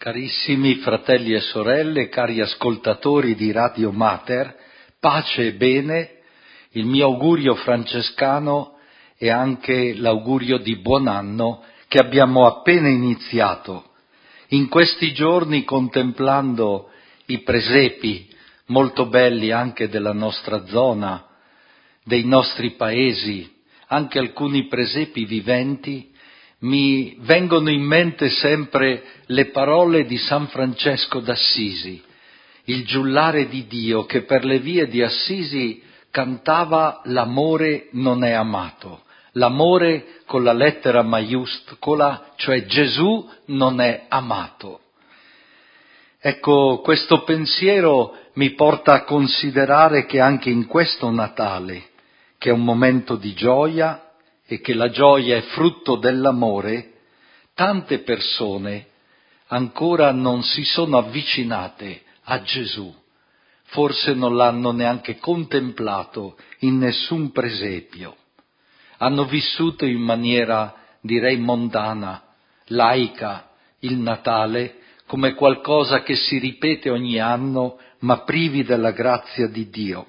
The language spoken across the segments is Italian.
Carissimi fratelli e sorelle, cari ascoltatori di Radio Mater, pace e bene, il mio augurio francescano e anche l'augurio di buon anno che abbiamo appena iniziato. In questi giorni, contemplando i presepi molto belli anche della nostra zona, dei nostri paesi, anche alcuni presepi viventi, mi vengono in mente sempre le parole di San Francesco d'Assisi, il giullare di Dio che per le vie di Assisi cantava l'amore non è amato, l'amore con la lettera maiuscola, cioè Gesù non è amato. Ecco, questo pensiero mi porta a considerare che anche in questo Natale, che è un momento di gioia, e che la gioia è frutto dell'amore, tante persone ancora non si sono avvicinate a Gesù, forse non l'hanno neanche contemplato in nessun presepio. Hanno vissuto in maniera, direi, mondana, laica, il Natale come qualcosa che si ripete ogni anno, ma privi della grazia di Dio.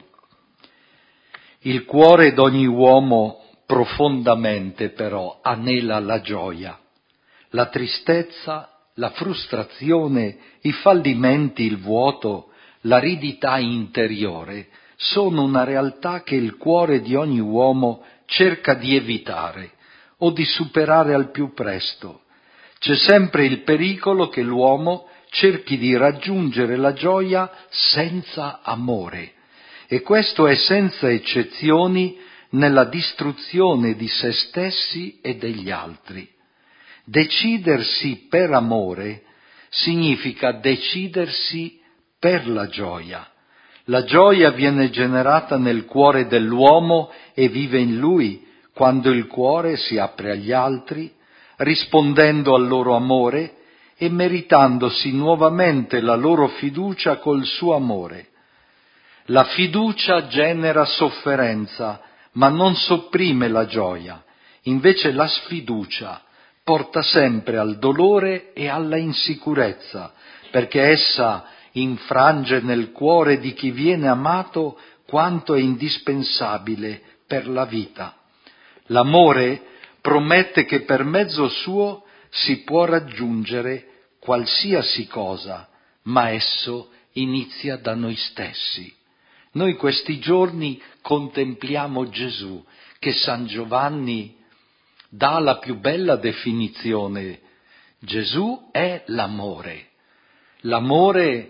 Il cuore d'ogni uomo profondamente però anela la gioia, la tristezza, la frustrazione, i fallimenti, il vuoto, l'aridità interiore sono una realtà che il cuore di ogni uomo cerca di evitare o di superare al più presto. C'è sempre il pericolo che l'uomo cerchi di raggiungere la gioia senza amore, e questo è senza eccezioni nella distruzione di se stessi e degli altri. Decidersi per amore significa decidersi per la gioia. La gioia viene generata nel cuore dell'uomo e vive in lui quando il cuore si apre agli altri, rispondendo al loro amore e meritandosi nuovamente la loro fiducia col suo amore. La fiducia genera sofferenza, ma non sopprime la gioia. Invece la sfiducia porta sempre al dolore e alla insicurezza, perché essa infrange nel cuore di chi viene amato quanto è indispensabile per la vita. L'amore promette che per mezzo suo si può raggiungere qualsiasi cosa, ma esso inizia da noi stessi. Noi questi giorni contempliamo Gesù, che San Giovanni dà la più bella definizione. Gesù è l'amore. L'amore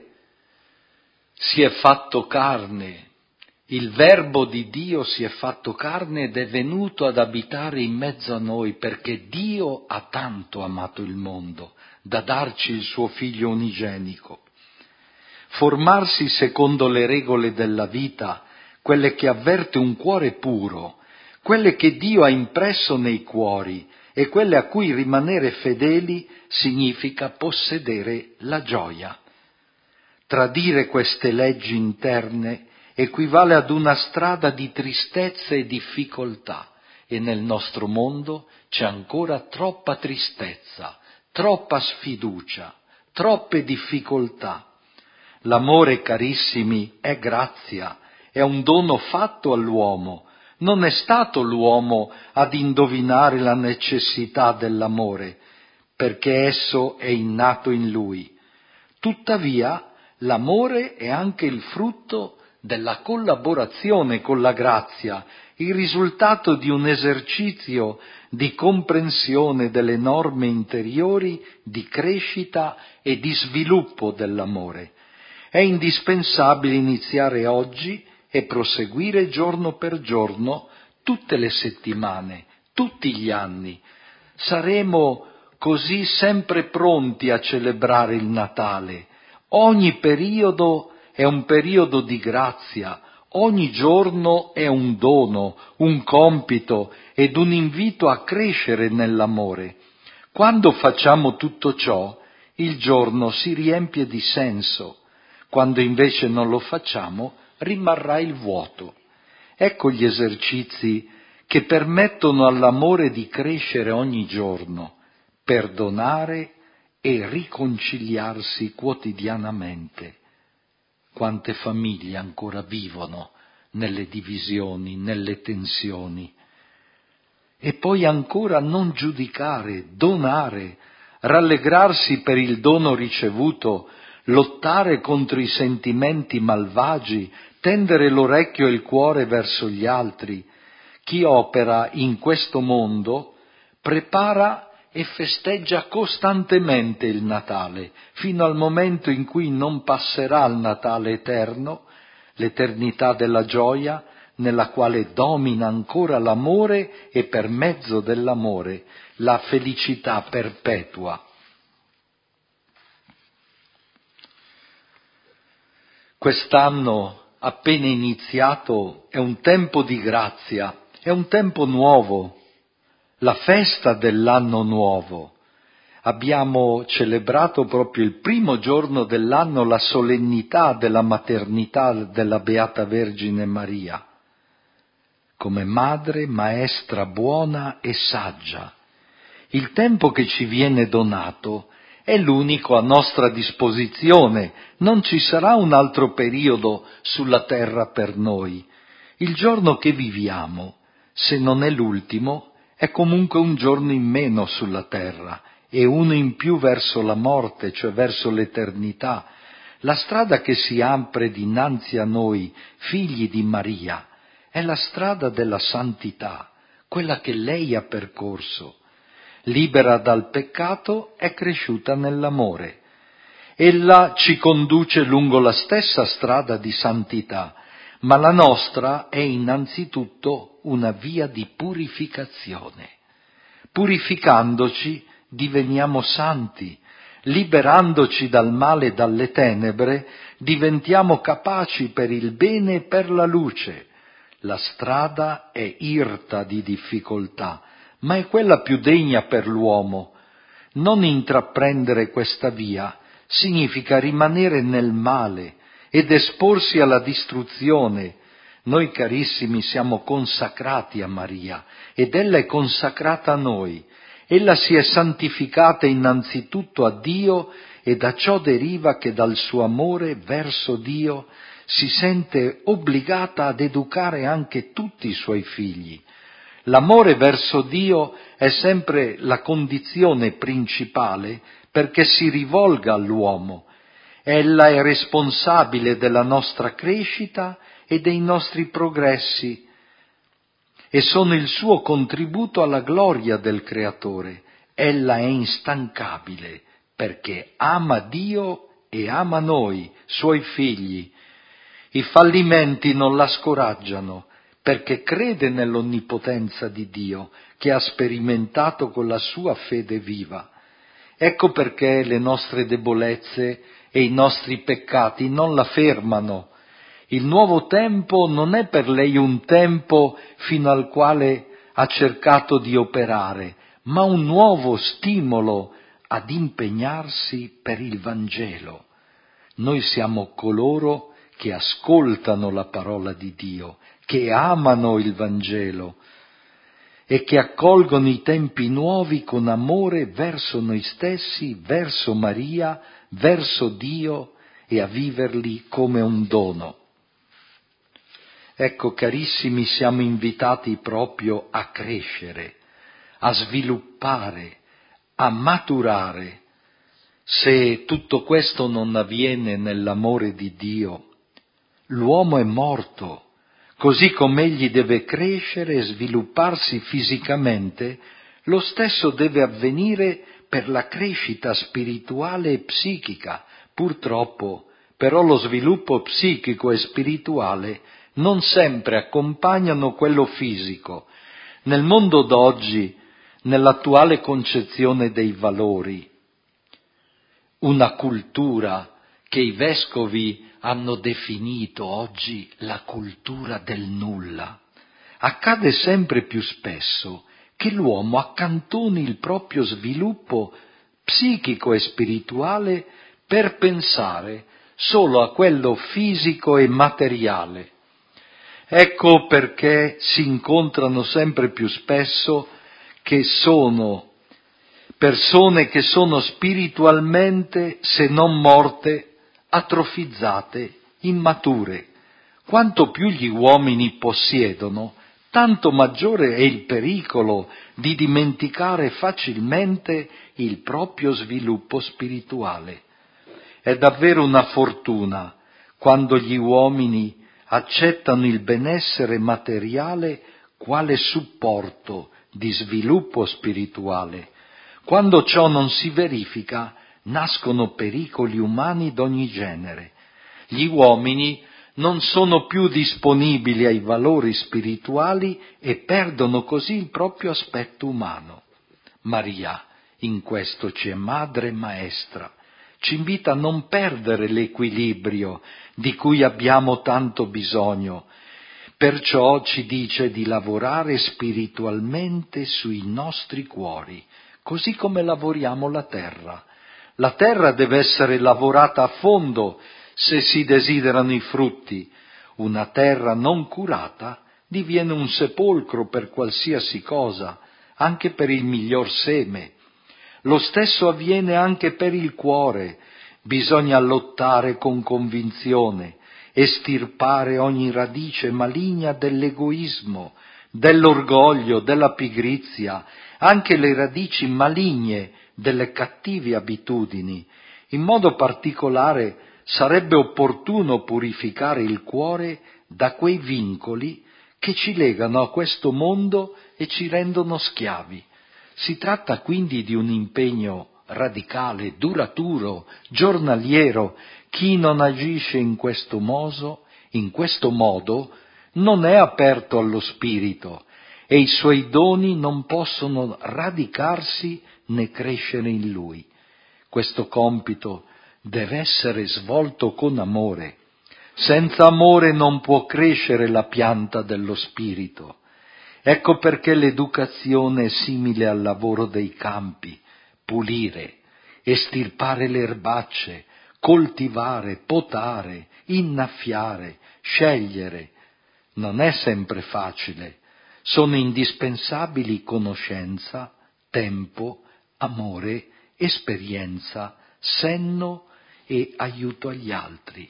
si è fatto carne. Il Verbo di Dio si è fatto carne ed è venuto ad abitare in mezzo a noi, perché Dio ha tanto amato il mondo da darci il suo Figlio unigenico. Formarsi secondo le regole della vita, quelle che avverte un cuore puro, quelle che Dio ha impresso nei cuori e quelle a cui rimanere fedeli significa possedere la gioia. Tradire queste leggi interne equivale ad una strada di tristezza e difficoltà, e nel nostro mondo c'è ancora troppa tristezza, troppa sfiducia, troppe difficoltà. L'amore, carissimi, è grazia, è un dono fatto all'uomo. Non è stato l'uomo ad indovinare la necessità dell'amore, perché esso è innato in lui. Tuttavia, l'amore è anche il frutto della collaborazione con la grazia, il risultato di un esercizio di comprensione delle norme interiori, di crescita e di sviluppo dell'amore. È indispensabile iniziare oggi e proseguire giorno per giorno, tutte le settimane, tutti gli anni. Saremo così sempre pronti a celebrare il Natale. Ogni periodo è un periodo di grazia, ogni giorno è un dono, un compito ed un invito a crescere nell'amore. Quando facciamo tutto ciò, il giorno si riempie di senso. Quando invece non lo facciamo, rimarrà il vuoto. Ecco gli esercizi che permettono all'amore di crescere ogni giorno: perdonare e riconciliarsi quotidianamente. Quante famiglie ancora vivono nelle divisioni, nelle tensioni. E poi ancora non giudicare, donare, rallegrarsi per il dono ricevuto, lottare contro i sentimenti malvagi, tendere l'orecchio e il cuore verso gli altri. Chi opera in questo mondo prepara e festeggia costantemente il Natale, fino al momento in cui non passerà il Natale eterno, l'eternità della gioia, nella quale domina ancora l'amore e per mezzo dell'amore la felicità perpetua. Quest'anno appena iniziato è un tempo di grazia, è un tempo nuovo, la festa dell'anno nuovo. Abbiamo celebrato proprio il primo giorno dell'anno la solennità della maternità della Beata Vergine Maria, come madre, maestra buona e saggia. Il tempo che ci viene donato è l'unico a nostra disposizione, non ci sarà un altro periodo sulla terra per noi. Il giorno che viviamo, se non è l'ultimo, è comunque un giorno in meno sulla terra e uno in più verso la morte, cioè verso l'eternità. La strada che si apre dinanzi a noi, figli di Maria, è la strada della santità, quella che lei ha percorso. Libera dal peccato, è cresciuta nell'amore. Ella ci conduce lungo la stessa strada di santità, ma la nostra è innanzitutto una via di purificazione. Purificandoci diveniamo santi, liberandoci dal male e dalle tenebre, diventiamo capaci per il bene e per la luce. La strada è irta di difficoltà, ma è quella più degna per l'uomo. Non intraprendere questa via significa rimanere nel male ed esporsi alla distruzione. Noi carissimi siamo consacrati a Maria ed ella è consacrata a noi. Ella si è santificata innanzitutto a Dio e da ciò deriva che dal suo amore verso Dio si sente obbligata ad educare anche tutti i suoi figli. L'amore verso Dio è sempre la condizione principale perché si rivolga all'uomo. Ella è responsabile della nostra crescita e dei nostri progressi e sono il suo contributo alla gloria del Creatore. Ella è instancabile perché ama Dio e ama noi, suoi figli. I fallimenti non la scoraggiano perché crede nell'onnipotenza di Dio che ha sperimentato con la sua fede viva. Ecco perché le nostre debolezze e i nostri peccati non la fermano. Il nuovo tempo non è per lei un tempo fino al quale ha cercato di operare, ma un nuovo stimolo ad impegnarsi per il Vangelo. Noi siamo coloro che ascoltano la parola di Dio, che amano il Vangelo e che accolgono i tempi nuovi con amore verso noi stessi, verso Maria, verso Dio e a viverli come un dono. Ecco, carissimi, siamo invitati proprio a crescere, a sviluppare, a maturare. Se tutto questo non avviene nell'amore di Dio, l'uomo è morto. Così come egli deve crescere e svilupparsi fisicamente, lo stesso deve avvenire per la crescita spirituale e psichica. Purtroppo, però, lo sviluppo psichico e spirituale non sempre accompagnano quello fisico. Nel mondo d'oggi, nell'attuale concezione dei valori, una cultura che i vescovi hanno definito oggi la cultura del nulla. Accade sempre più spesso che l'uomo accantoni il proprio sviluppo psichico e spirituale per pensare solo a quello fisico e materiale. Ecco perché si incontrano sempre più spesso che sono persone che sono spiritualmente, se non morte, atrofizzate, immature. Quanto più gli uomini possiedono, tanto maggiore è il pericolo di dimenticare facilmente il proprio sviluppo spirituale. È davvero una fortuna quando gli uomini accettano il benessere materiale quale supporto di sviluppo spirituale. Quando ciò non si verifica, nascono pericoli umani d'ogni genere. Gli uomini non sono più disponibili ai valori spirituali e perdono così il proprio aspetto umano. Maria, in questo ci è madre e maestra, ci invita a non perdere l'equilibrio di cui abbiamo tanto bisogno. Perciò ci dice di lavorare spiritualmente sui nostri cuori, così come lavoriamo la terra. La terra deve essere lavorata a fondo se si desiderano i frutti. Una terra non curata diviene un sepolcro per qualsiasi cosa, anche per il miglior seme. Lo stesso avviene anche per il cuore. Bisogna lottare con convinzione, estirpare ogni radice maligna dell'egoismo, dell'orgoglio, della pigrizia, anche le radici maligne delle cattive abitudini. In modo particolare sarebbe opportuno purificare il cuore da quei vincoli che ci legano a questo mondo e ci rendono schiavi. Si tratta quindi di un impegno radicale, duraturo, giornaliero. Chi non agisce in questo modo, non è aperto allo spirito e i suoi doni non possono radicarsi né crescere in lui. Questo compito deve essere svolto con amore. Senza amore non può crescere la pianta dello spirito. Ecco perché l'educazione è simile al lavoro dei campi: pulire, estirpare le erbacce, coltivare, potare, innaffiare, scegliere. Non è sempre facile. Sono indispensabili conoscenza, tempo, amore, esperienza, senno e aiuto agli altri.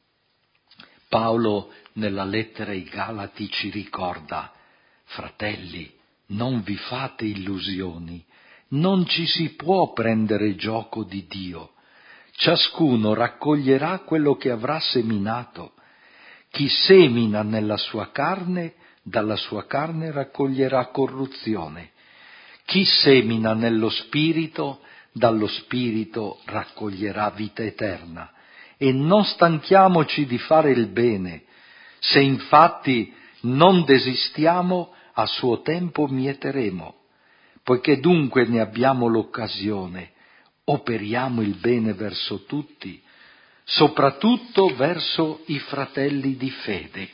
Paolo nella lettera ai Galati ci ricorda: fratelli, non vi fate illusioni, non ci si può prendere gioco di Dio. Ciascuno raccoglierà quello che avrà seminato. Chi semina nella sua carne, dalla sua carne raccoglierà corruzione. Chi semina nello spirito, dallo spirito raccoglierà vita eterna. E non stanchiamoci di fare il bene. Se infatti non desistiamo, a suo tempo mieteremo. Poiché dunque ne abbiamo l'occasione, operiamo il bene verso tutti, soprattutto verso i fratelli di fede.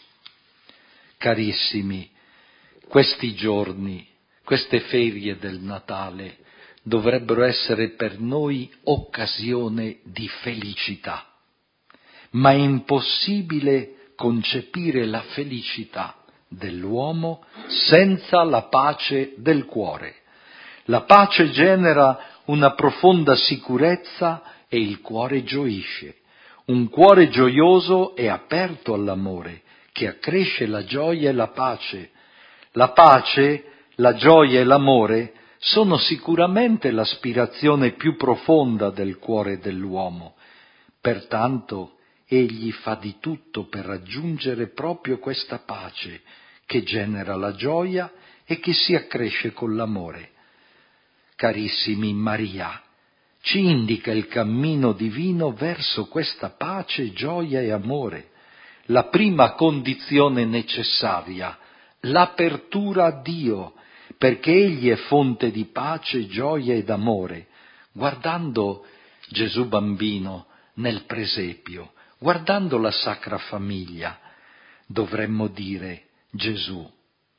Carissimi, questi giorni, queste ferie del Natale dovrebbero essere per noi occasione di felicità, ma è impossibile concepire la felicità dell'uomo senza la pace del cuore. La pace genera una profonda sicurezza e il cuore gioisce. Un cuore gioioso è aperto all'amore, che accresce la gioia e la pace. La pace, la gioia e l'amore sono sicuramente l'aspirazione più profonda del cuore dell'uomo. Pertanto, egli fa di tutto per raggiungere proprio questa pace, che genera la gioia e che si accresce con l'amore. Carissimi, Maria ci indica il cammino divino verso questa pace, gioia e amore. La prima condizione necessaria, l'apertura a Dio, perché Egli è fonte di pace, gioia ed amore. Guardando Gesù bambino nel presepio, guardando la Sacra Famiglia, dovremmo dire: Gesù,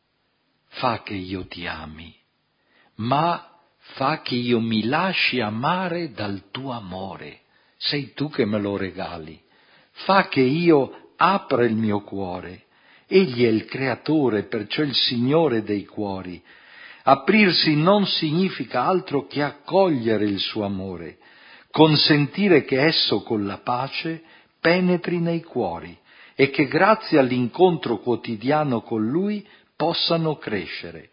fa che io ti ami, ma fa che io mi lasci amare dal tuo amore. Sei tu che me lo regali. Fa che io apra il mio cuore. Egli è il creatore, perciò il Signore dei cuori. Aprirsi non significa altro che accogliere il suo amore, consentire che esso con la pace penetri nei cuori e che grazie all'incontro quotidiano con Lui possano crescere.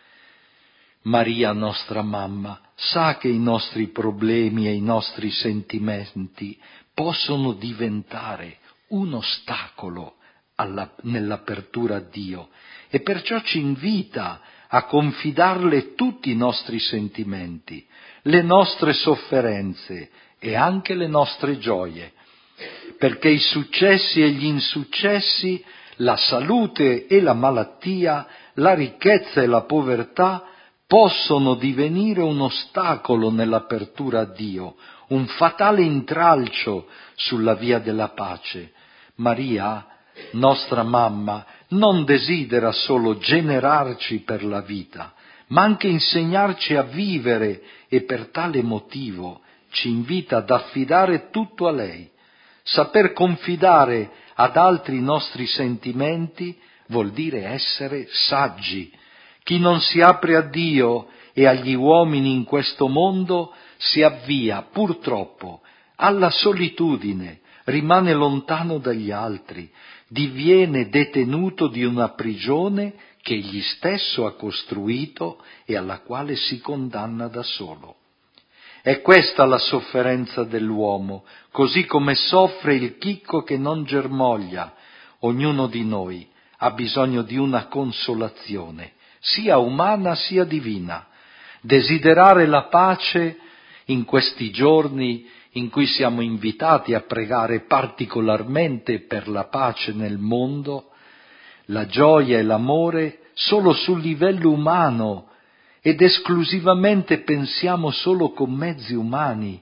Maria, nostra mamma, sa che i nostri problemi e i nostri sentimenti possono diventare un ostacolo nell'apertura a Dio e perciò ci invita a confidarle tutti i nostri sentimenti, le nostre sofferenze e anche le nostre gioie, perché i successi e gli insuccessi, la salute e la malattia, la ricchezza e la povertà possono divenire un ostacolo nell'apertura a Dio, un fatale intralcio sulla via della pace. Maria, nostra mamma, non desidera solo generarci per la vita, ma anche insegnarci a vivere e per tale motivo ci invita ad affidare tutto a lei. Saper confidare ad altri i nostri sentimenti vuol dire essere saggi. Chi non si apre a Dio e agli uomini in questo mondo si avvia, purtroppo, alla solitudine, rimane lontano dagli altri, diviene detenuto di una prigione che egli stesso ha costruito e alla quale si condanna da solo. È questa la sofferenza dell'uomo, così come soffre il chicco che non germoglia. Ognuno di noi ha bisogno di una consolazione, sia umana sia divina. Desiderare la pace in questi giorni in cui siamo invitati a pregare particolarmente per la pace nel mondo, la gioia e l'amore solo sul livello umano ed esclusivamente pensiamo solo con mezzi umani.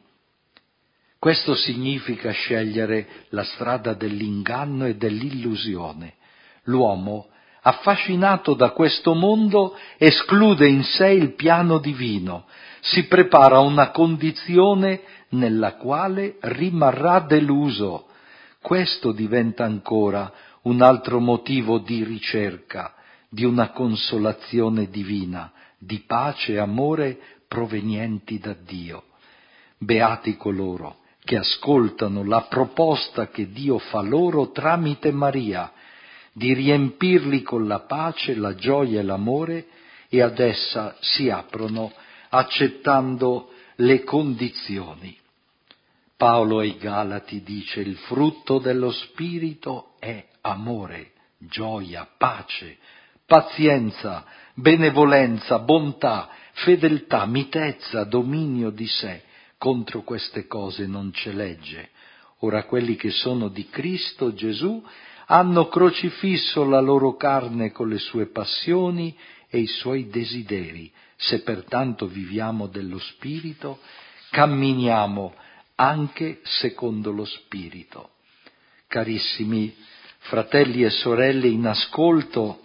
Questo significa scegliere la strada dell'inganno e dell'illusione. L'uomo, affascinato da questo mondo, esclude in sé il piano divino, si prepara a una condizione nella quale rimarrà deluso. Questo diventa ancora un altro motivo di ricerca, di una consolazione divina, di pace e amore provenienti da Dio. Beati coloro che ascoltano la proposta che Dio fa loro tramite Maria, di riempirli con la pace, la gioia e l'amore, e ad essa si aprono accettando le condizioni. Paolo ai Galati dice: il frutto dello Spirito è amore, gioia, pace, pazienza, benevolenza, bontà, fedeltà, mitezza, dominio di sé. Contro queste cose non c'è legge. Ora quelli che sono di Cristo Gesù hanno crocifisso la loro carne con le sue passioni e i suoi desideri. Se pertanto viviamo dello Spirito, camminiamo anche secondo lo Spirito. Carissimi fratelli e sorelle in ascolto,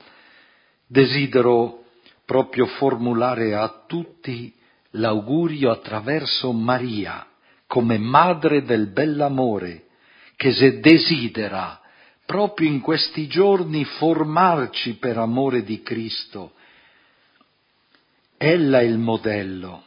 desidero proprio formulare a tutti l'augurio attraverso Maria, come madre del bell'amore, che se desidera proprio in questi giorni formarci per amore di Cristo. Ella è il modello.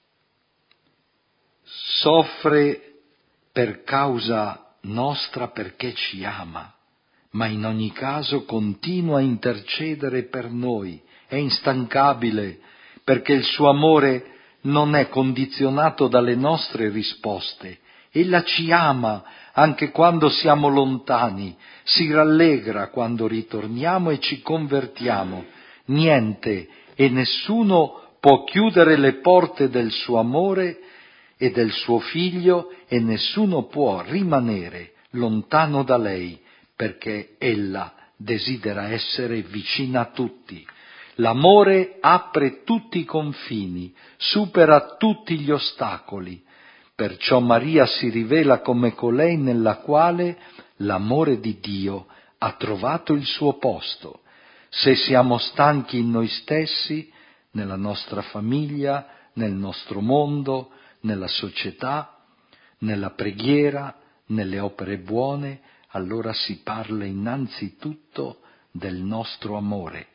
Soffre per causa nostra perché ci ama, ma in ogni caso continua a intercedere per noi, è instancabile perché il suo amore non è condizionato dalle nostre risposte. Ella ci ama anche quando siamo lontani, si rallegra quando ritorniamo e ci convertiamo. Niente e nessuno può chiudere le porte del suo amore e del suo figlio e nessuno può rimanere lontano da lei perché ella desidera essere vicina a tutti. L'amore apre tutti i confini, supera tutti gli ostacoli, perciò Maria si rivela come colei nella quale l'amore di Dio ha trovato il suo posto. Se siamo stanchi in noi stessi, nella nostra famiglia, nel nostro mondo, nella società, nella preghiera, nelle opere buone, allora si parla innanzitutto del nostro amore.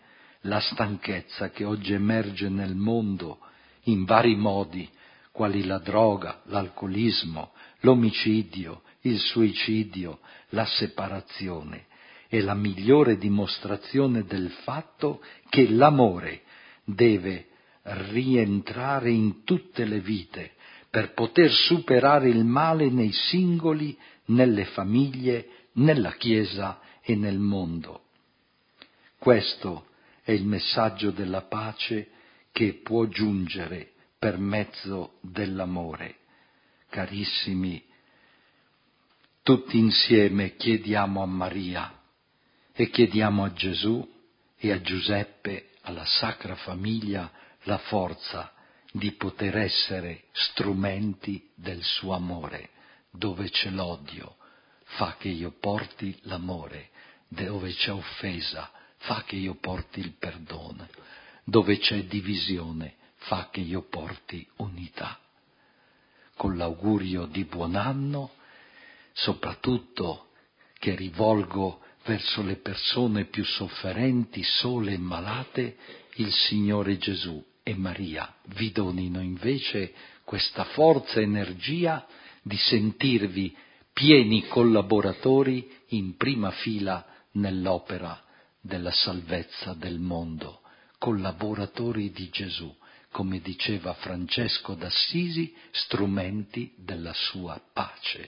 la stanchezza che oggi emerge nel mondo in vari modi, quali la droga, l'alcolismo, l'omicidio, il suicidio, la separazione, è la migliore dimostrazione del fatto che l'amore deve rientrare in tutte le vite per poter superare il male nei singoli, nelle famiglie, nella Chiesa e nel mondo. Questo è il messaggio della pace che può giungere per mezzo dell'amore. Carissimi, tutti insieme chiediamo a Maria e chiediamo a Gesù e a Giuseppe, alla Sacra Famiglia, la forza di poter essere strumenti del suo amore. Dove c'è l'odio, fa che io porti l'amore. Dove c'è offesa, fa che io porti il perdono. Dove c'è divisione, fa che io porti unità. Con l'augurio di buon anno, soprattutto che rivolgo verso le persone più sofferenti, sole e malate, il Signore Gesù e Maria vi donino invece questa forza e energia di sentirvi pieni collaboratori in prima fila nell'opera della salvezza del mondo, collaboratori di Gesù, come diceva Francesco d'Assisi, strumenti della sua pace.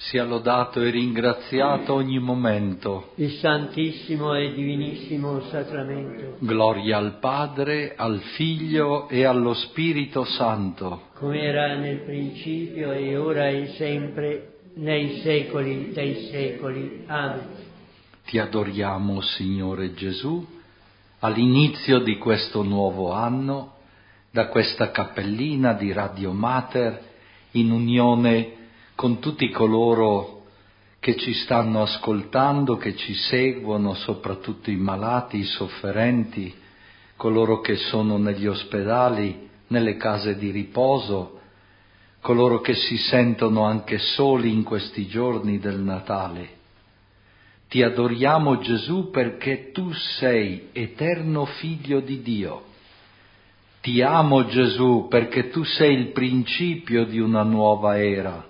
Sia lodato e ringraziato ogni momento. Il Santissimo e Divinissimo Sacramento. Gloria al Padre, al Figlio e allo Spirito Santo. Come era nel principio e ora e sempre, nei secoli dei secoli. Amen. Ti adoriamo, Signore Gesù, all'inizio di questo nuovo anno, da questa cappellina di Radio Mater, in unione con tutti coloro che ci stanno ascoltando, che ci seguono, soprattutto i malati, i sofferenti, coloro che sono negli ospedali, nelle case di riposo, coloro che si sentono anche soli in questi giorni del Natale. Ti adoriamo, Gesù, perché tu sei eterno Figlio di Dio. Ti amo, Gesù, perché tu sei il principio di una nuova era.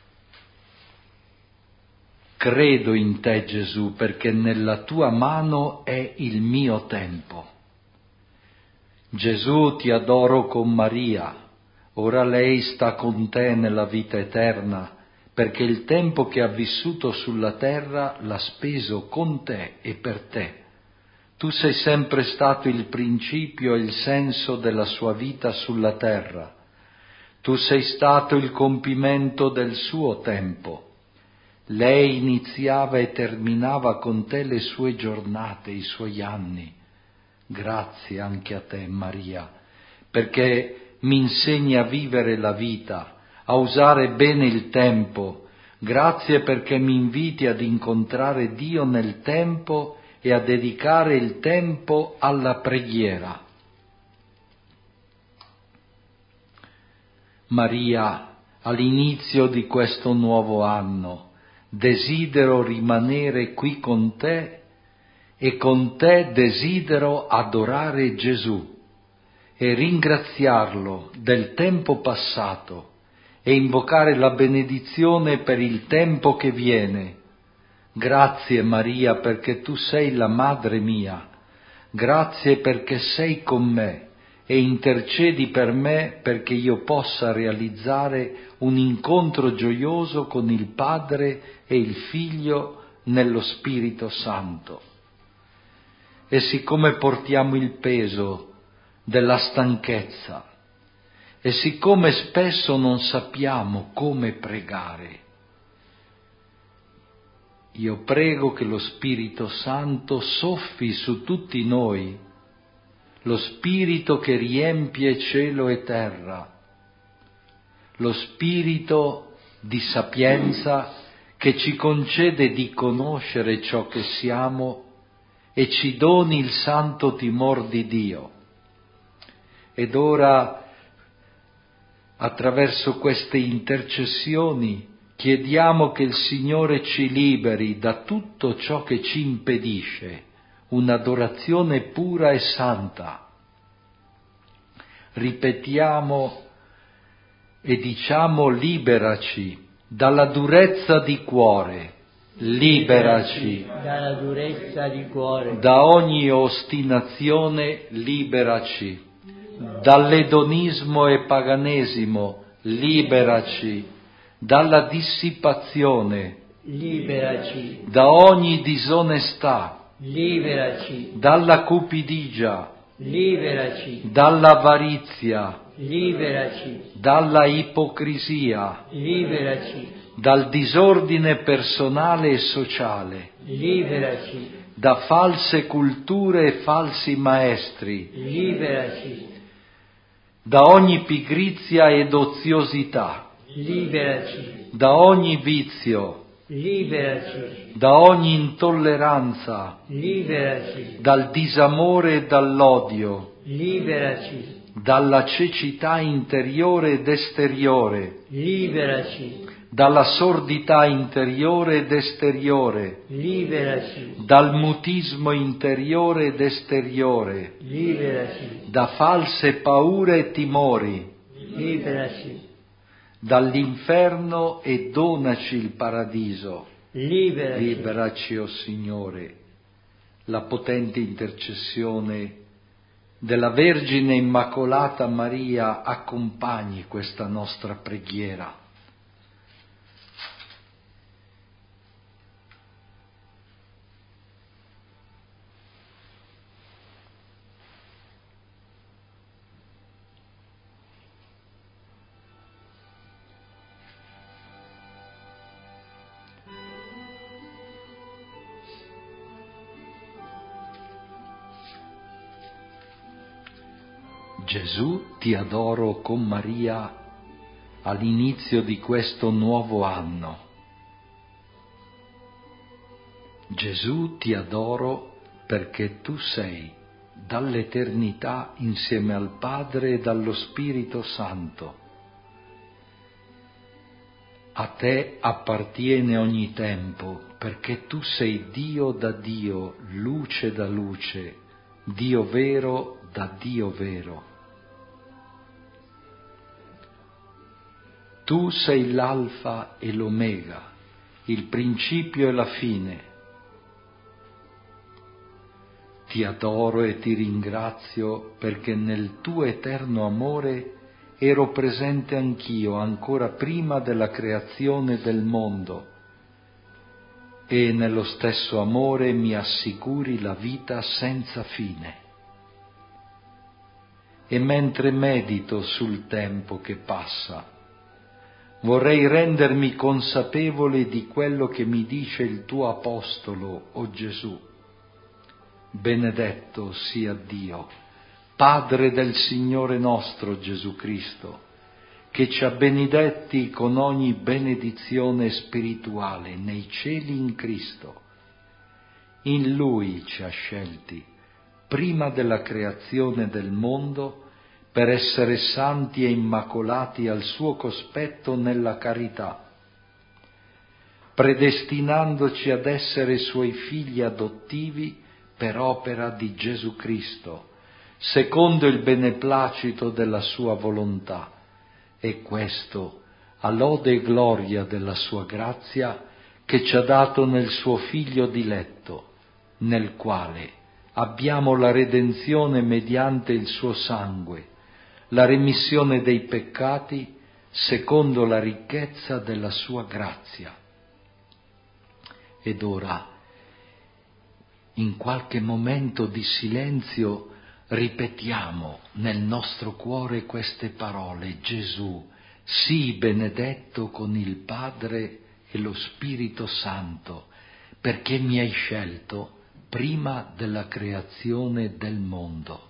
Credo in te, Gesù, perché nella tua mano è il mio tempo. Gesù, ti adoro con Maria. Ora lei sta con te nella vita eterna, perché il tempo che ha vissuto sulla terra l'ha speso con te e per te. Tu sei sempre stato il principio e il senso della sua vita sulla terra. Tu sei stato il compimento del suo tempo. Lei iniziava e terminava con te le sue giornate, i suoi anni. Grazie anche a te, Maria, perché mi insegni a vivere la vita, a usare bene il tempo. Grazie perché mi inviti ad incontrare Dio nel tempo e a dedicare il tempo alla preghiera. Maria, all'inizio di questo nuovo anno, desidero rimanere qui con te e con te desidero adorare Gesù e ringraziarlo del tempo passato e invocare la benedizione per il tempo che viene. Grazie Maria perché tu sei la madre mia, grazie perché sei con me e intercedi per me perché io possa realizzare un incontro gioioso con il Padre e il Figlio nello Spirito Santo. E siccome portiamo il peso della stanchezza e siccome spesso non sappiamo come pregare, io prego che lo Spirito Santo soffi su tutti noi, lo Spirito che riempie cielo e terra, lo Spirito di sapienza che ci concede di conoscere ciò che siamo e ci doni il santo timor di Dio. Ed ora, attraverso queste intercessioni, chiediamo che il Signore ci liberi da tutto ciò che ci impedisce un'adorazione pura e santa. Ripetiamo e diciamo: liberaci dalla durezza di cuore, liberaci dalla durezza di cuore, da ogni ostinazione, liberaci dall'edonismo e paganesimo, liberaci dalla dissipazione, liberaci, da ogni disonestà, liberaci, dalla cupidigia, liberaci, dall'avarizia, liberaci, dalla ipocrisia, liberaci, dal disordine personale e sociale, liberaci, da false culture e falsi maestri, liberaci, da ogni pigrizia ed oziosità, liberaci, da ogni vizio, liberaci, da ogni intolleranza, liberaci, dal disamore e dall'odio, liberaci, dalla cecità interiore ed esteriore, liberaci, dalla sordità interiore ed esteriore, liberaci, dal mutismo interiore ed esteriore, liberaci, da false paure e timori, liberaci, dall'inferno e donaci il paradiso. liberaci, Liberaci, o Signore. La potente intercessione della Vergine Immacolata Maria accompagni questa nostra preghiera. Gesù, ti adoro con Maria all'inizio di questo nuovo anno. Gesù, ti adoro perché tu sei dall'eternità insieme al Padre e dallo Spirito Santo. A te appartiene ogni tempo, perché tu sei Dio da Dio, luce da luce, Dio vero da Dio vero. Tu sei l'Alfa e l'Omega, il principio e la fine. Ti adoro e ti ringrazio perché nel tuo eterno amore ero presente anch'io ancora prima della creazione del mondo e nello stesso amore mi assicuri la vita senza fine. E mentre medito sul tempo che passa, vorrei rendermi consapevole di quello che mi dice il tuo apostolo, o Gesù. Benedetto sia Dio, Padre del Signore nostro Gesù Cristo, che ci ha benedetti con ogni benedizione spirituale nei cieli in Cristo. In Lui ci ha scelti, prima della creazione del mondo, per essere santi e immacolati al suo cospetto nella carità, predestinandoci ad essere Suoi figli adottivi per opera di Gesù Cristo, secondo il beneplacito della Sua volontà, e questo a lode e gloria della Sua grazia che ci ha dato nel Suo Figlio diletto, nel quale abbiamo la redenzione mediante il Suo sangue, la remissione dei peccati secondo la ricchezza della Sua grazia. Ed ora, in qualche momento di silenzio, ripetiamo nel nostro cuore queste parole: Gesù, sii benedetto con il Padre e lo Spirito Santo, perché mi hai scelto prima della creazione del mondo.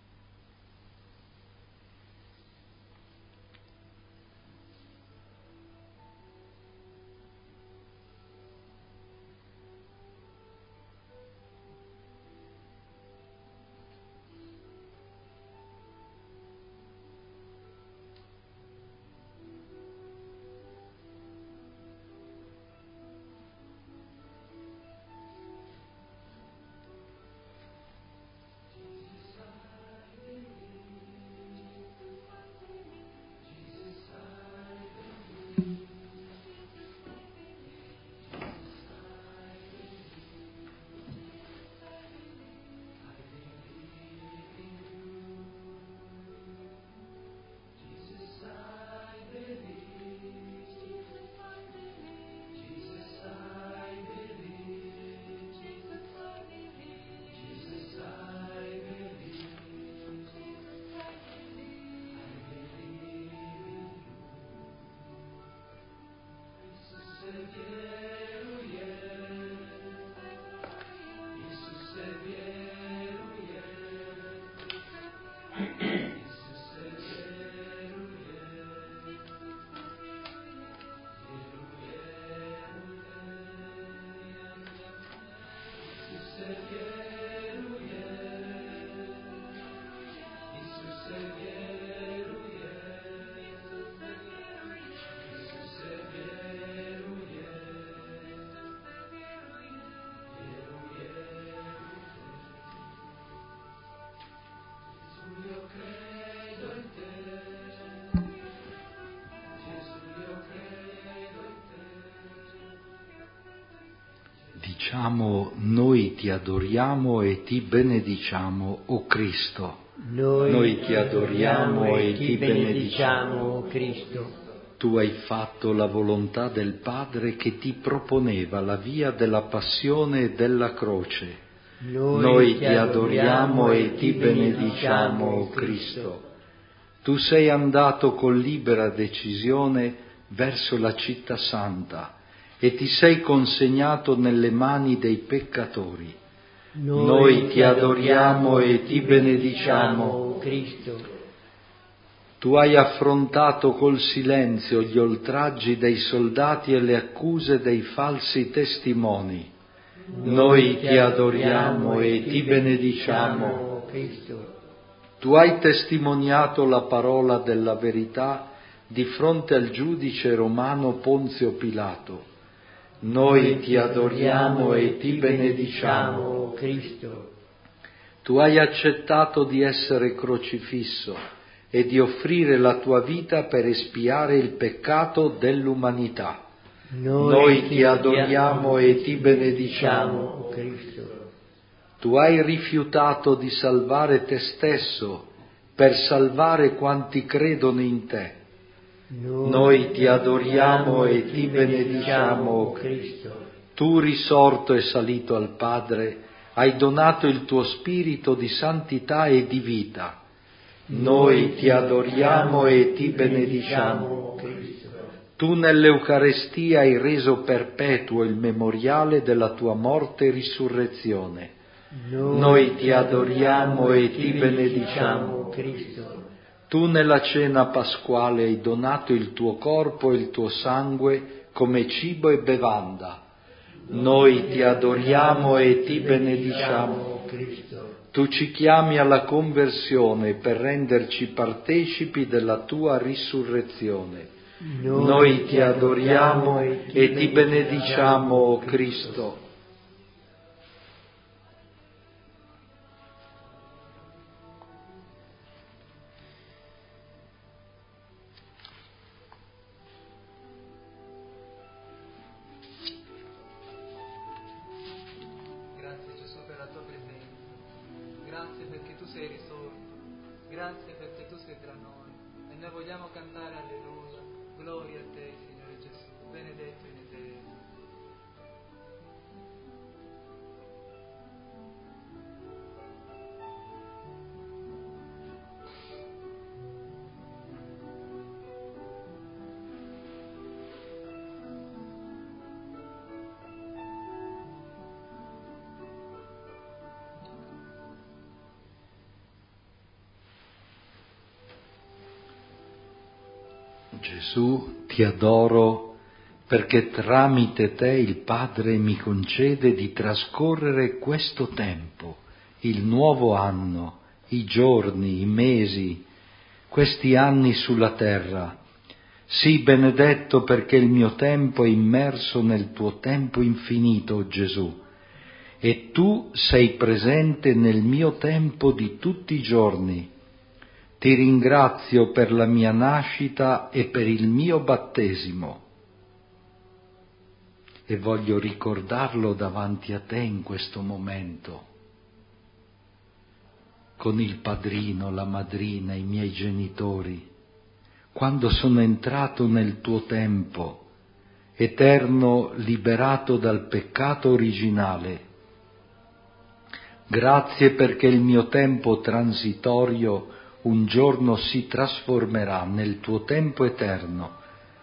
Diciamo: noi ti adoriamo e ti benediciamo, o Cristo. Noi ti adoriamo e ti benediciamo, o Cristo. Tu hai fatto la volontà del Padre che ti proponeva la via della passione e della croce. Noi ti adoriamo e ti benediciamo, o Cristo. Tu sei andato con libera decisione verso la città santa e ti sei consegnato nelle mani dei peccatori. Noi ti adoriamo e ti benediciamo, o Cristo. Tu hai affrontato col silenzio gli oltraggi dei soldati e le accuse dei falsi testimoni. Noi ti adoriamo e ti benediciamo, Cristo. Tu hai testimoniato la parola della verità di fronte al giudice romano Ponzio Pilato. Noi ti adoriamo e ti benediciamo, Cristo. Tu hai accettato di essere crocifisso e di offrire la tua vita per espiare il peccato dell'umanità. Noi ti adoriamo e ti benediciamo, Cristo. Tu hai rifiutato di salvare te stesso per salvare quanti credono in te. Noi ti adoriamo e ti benediciamo, Cristo. Tu risorto e salito al Padre, hai donato il tuo spirito di santità e di vita. Noi ti adoriamo e ti benediciamo. Cristo. Tu nell'Eucarestia hai reso perpetuo il memoriale della tua morte e risurrezione. Noi ti adoriamo e ti benediciamo. Cristo. Tu nella cena pasquale hai donato il tuo corpo e il tuo sangue come cibo e bevanda. Noi ti adoriamo e ti benediciamo. Cristo. Tu ci chiami alla conversione per renderci partecipi della tua risurrezione. Noi ti adoriamo e ti benediciamo, Cristo. Grazie Gesù per la tua presenza, grazie perché tu sei risorto, grazie perché tu sei tra noi e noi vogliamo cantare alleluia, gloria a te Signore Gesù, benedetto in eterno. Gesù, ti adoro perché tramite te il Padre mi concede di trascorrere questo tempo, il nuovo anno, i giorni, i mesi, questi anni sulla terra. Sii benedetto perché il mio tempo è immerso nel tuo tempo infinito, Gesù, e tu sei presente nel mio tempo di tutti i giorni. Ti ringrazio per la mia nascita e per il mio battesimo e voglio ricordarlo davanti a te in questo momento, con il padrino, la madrina, i miei genitori, quando sono entrato nel tuo tempo, eterno, liberato dal peccato originale. Grazie perché il mio tempo transitorio un giorno si trasformerà nel tuo tempo eterno,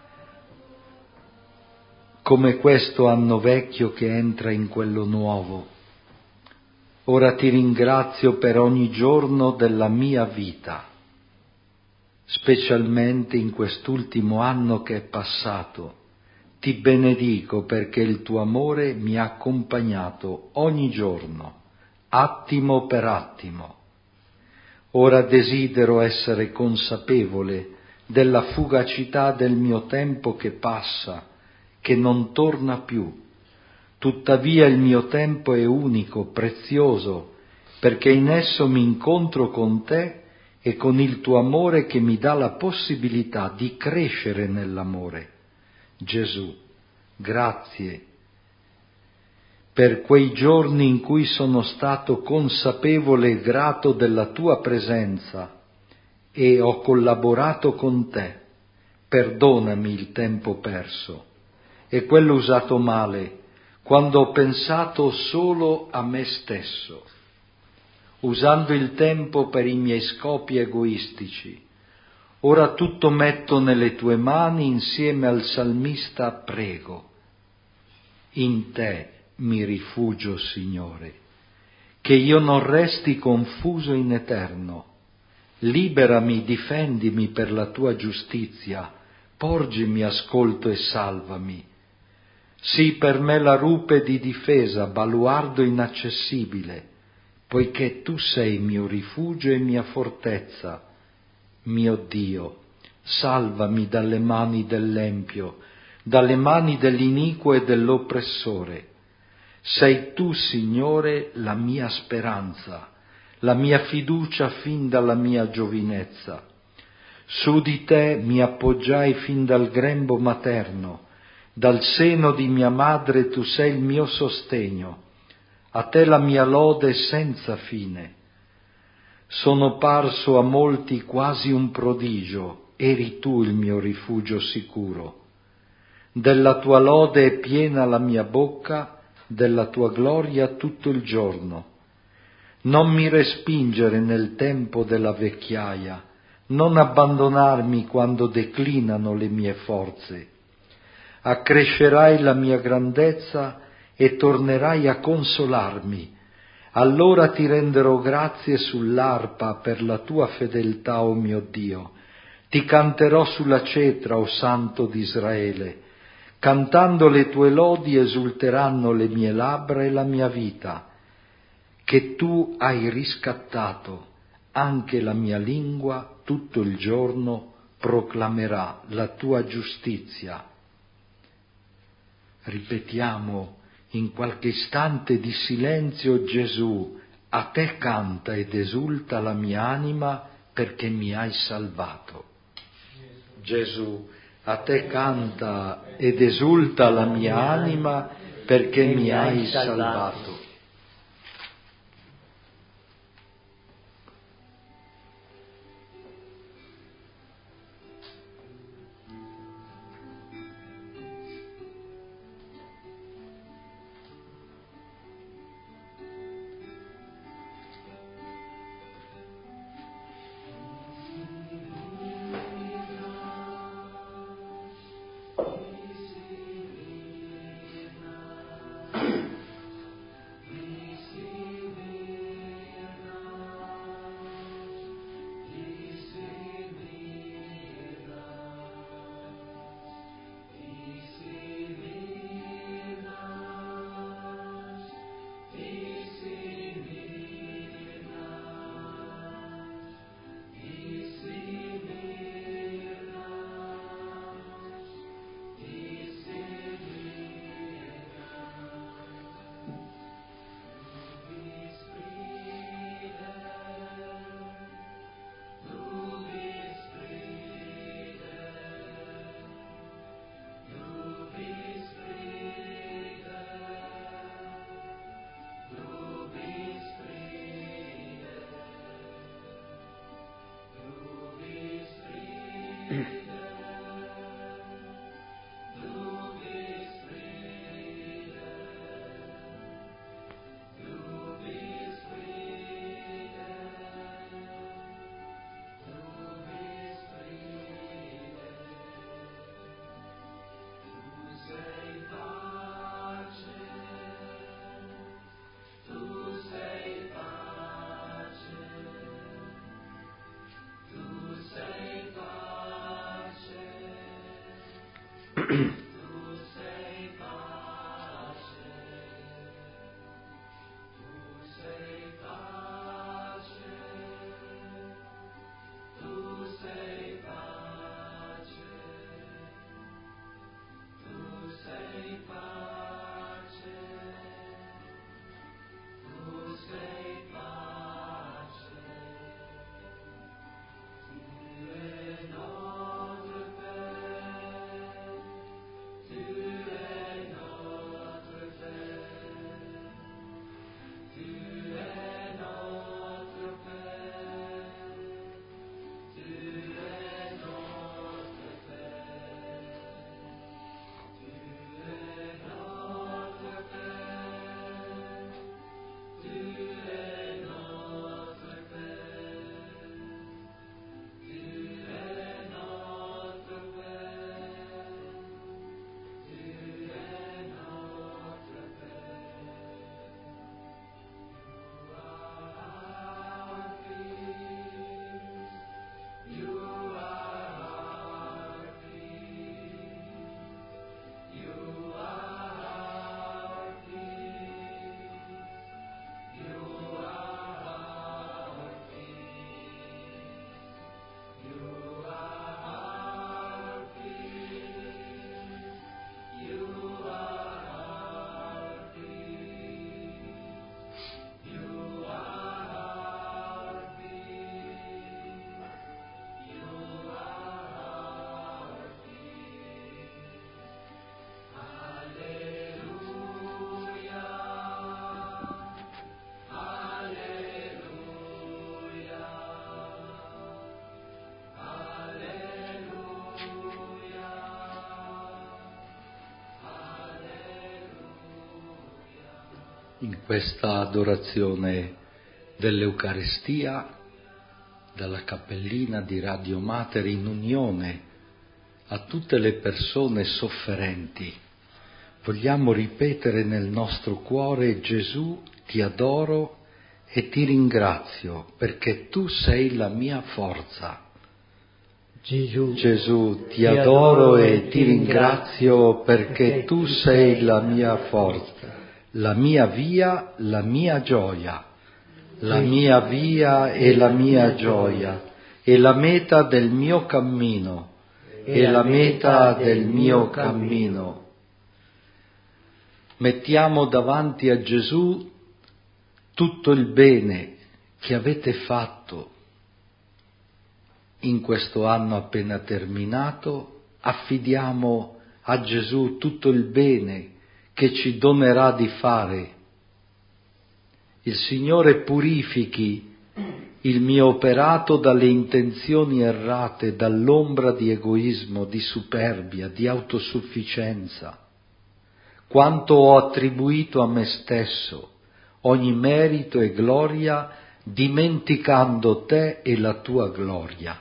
come questo anno vecchio che entra in quello nuovo. Ora ti ringrazio per ogni giorno della mia vita, specialmente in quest'ultimo anno che è passato. Ti benedico perché il tuo amore mi ha accompagnato ogni giorno, attimo per attimo. Ora desidero essere consapevole della fugacità del mio tempo che passa, che non torna più. Tuttavia il mio tempo è unico, prezioso, perché in esso mi incontro con te e con il tuo amore che mi dà la possibilità di crescere nell'amore. Gesù, grazie per quei giorni in cui sono stato consapevole e grato della tua presenza e ho collaborato con te. Perdonami il tempo perso e quello usato male, quando ho pensato solo a me stesso, usando il tempo per i miei scopi egoistici. Ora tutto metto nelle tue mani insieme al salmista prego. In te mi rifugio, Signore, che io non resti confuso in eterno. Liberami, difendimi per la tua giustizia, porgimi ascolto e salvami. Sii per me la rupe di difesa, baluardo inaccessibile, poiché tu sei mio rifugio e mia fortezza. Mio Dio, salvami dalle mani dell'empio, dalle mani dell'iniquo e dell'oppressore. Sei tu, Signore, la mia speranza, la mia fiducia fin dalla mia giovinezza. Su di te mi appoggiai fin dal grembo materno, dal seno di mia madre tu sei il mio sostegno, a te la mia lode senza fine. Sono parso a molti quasi un prodigio, eri tu il mio rifugio sicuro. Della tua lode è piena la mia bocca, della tua gloria tutto il giorno. Non mi respingere nel tempo della vecchiaia, non abbandonarmi quando declinano le mie forze. Accrescerai la mia grandezza e tornerai a consolarmi. Allora ti renderò grazie sull'arpa per la tua fedeltà, o mio Dio. Ti canterò sulla cetra, o Santo di Israele. Cantando le tue lodi esulteranno le mie labbra e la mia vita, che tu hai riscattato. Anche la mia lingua tutto il giorno proclamerà la tua giustizia. Ripetiamo in qualche istante di silenzio: Gesù, a te canta ed esulta la mia anima perché mi hai salvato. Gesù, a te canta ed esulta la mia anima perché mi hai salvato. in questa adorazione dell'Eucaristia, dalla cappellina di Radio Mater, in unione a tutte le persone sofferenti, vogliamo ripetere nel nostro cuore: Gesù, ti adoro e ti ringrazio perché tu sei la mia forza. Gesù, ti adoro e ti ringrazio perché tu sei la mia forza, la mia via, la mia gioia, la mia via e la mia gioia, e la meta del mio cammino, e la meta del mio cammino. Mettiamo davanti a Gesù tutto il bene che avete fatto in questo anno appena terminato, affidiamo a Gesù tutto il bene che ci donerà di fare. Il Signore purifichi il mio operato dalle intenzioni errate, dall'ombra di egoismo, di superbia, di autosufficienza. Quanto ho attribuito a me stesso, ogni merito e gloria, dimenticando te e la tua gloria.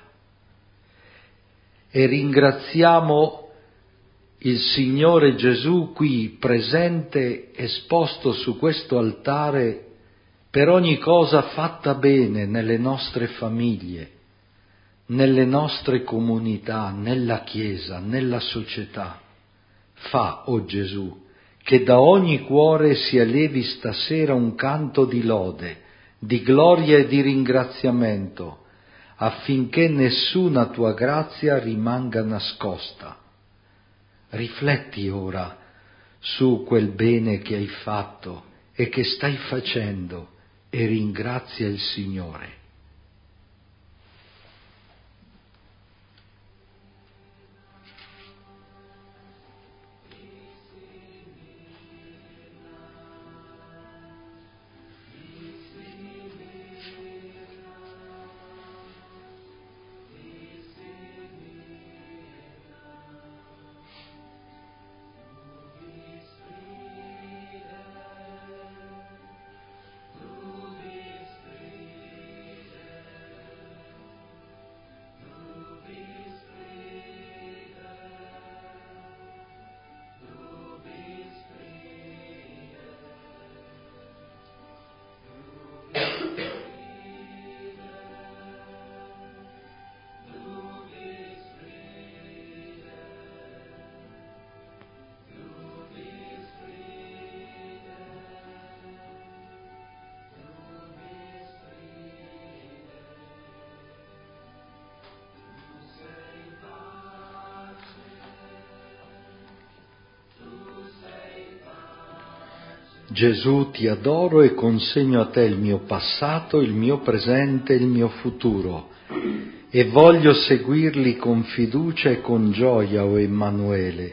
E ringraziamo il Signore Gesù qui presente, esposto su questo altare, per ogni cosa fatta bene nelle nostre famiglie, nelle nostre comunità, nella Chiesa, nella società. Fa, o Gesù, che da ogni cuore si elevi stasera un canto di lode, di gloria e di ringraziamento, affinché nessuna tua grazia rimanga nascosta. Rifletti ora su quel bene che hai fatto e che stai facendo e ringrazia il Signore. Gesù, ti adoro e consegno a te il mio passato, il mio presente e il mio futuro, e voglio seguirli con fiducia e con gioia, o Emanuele.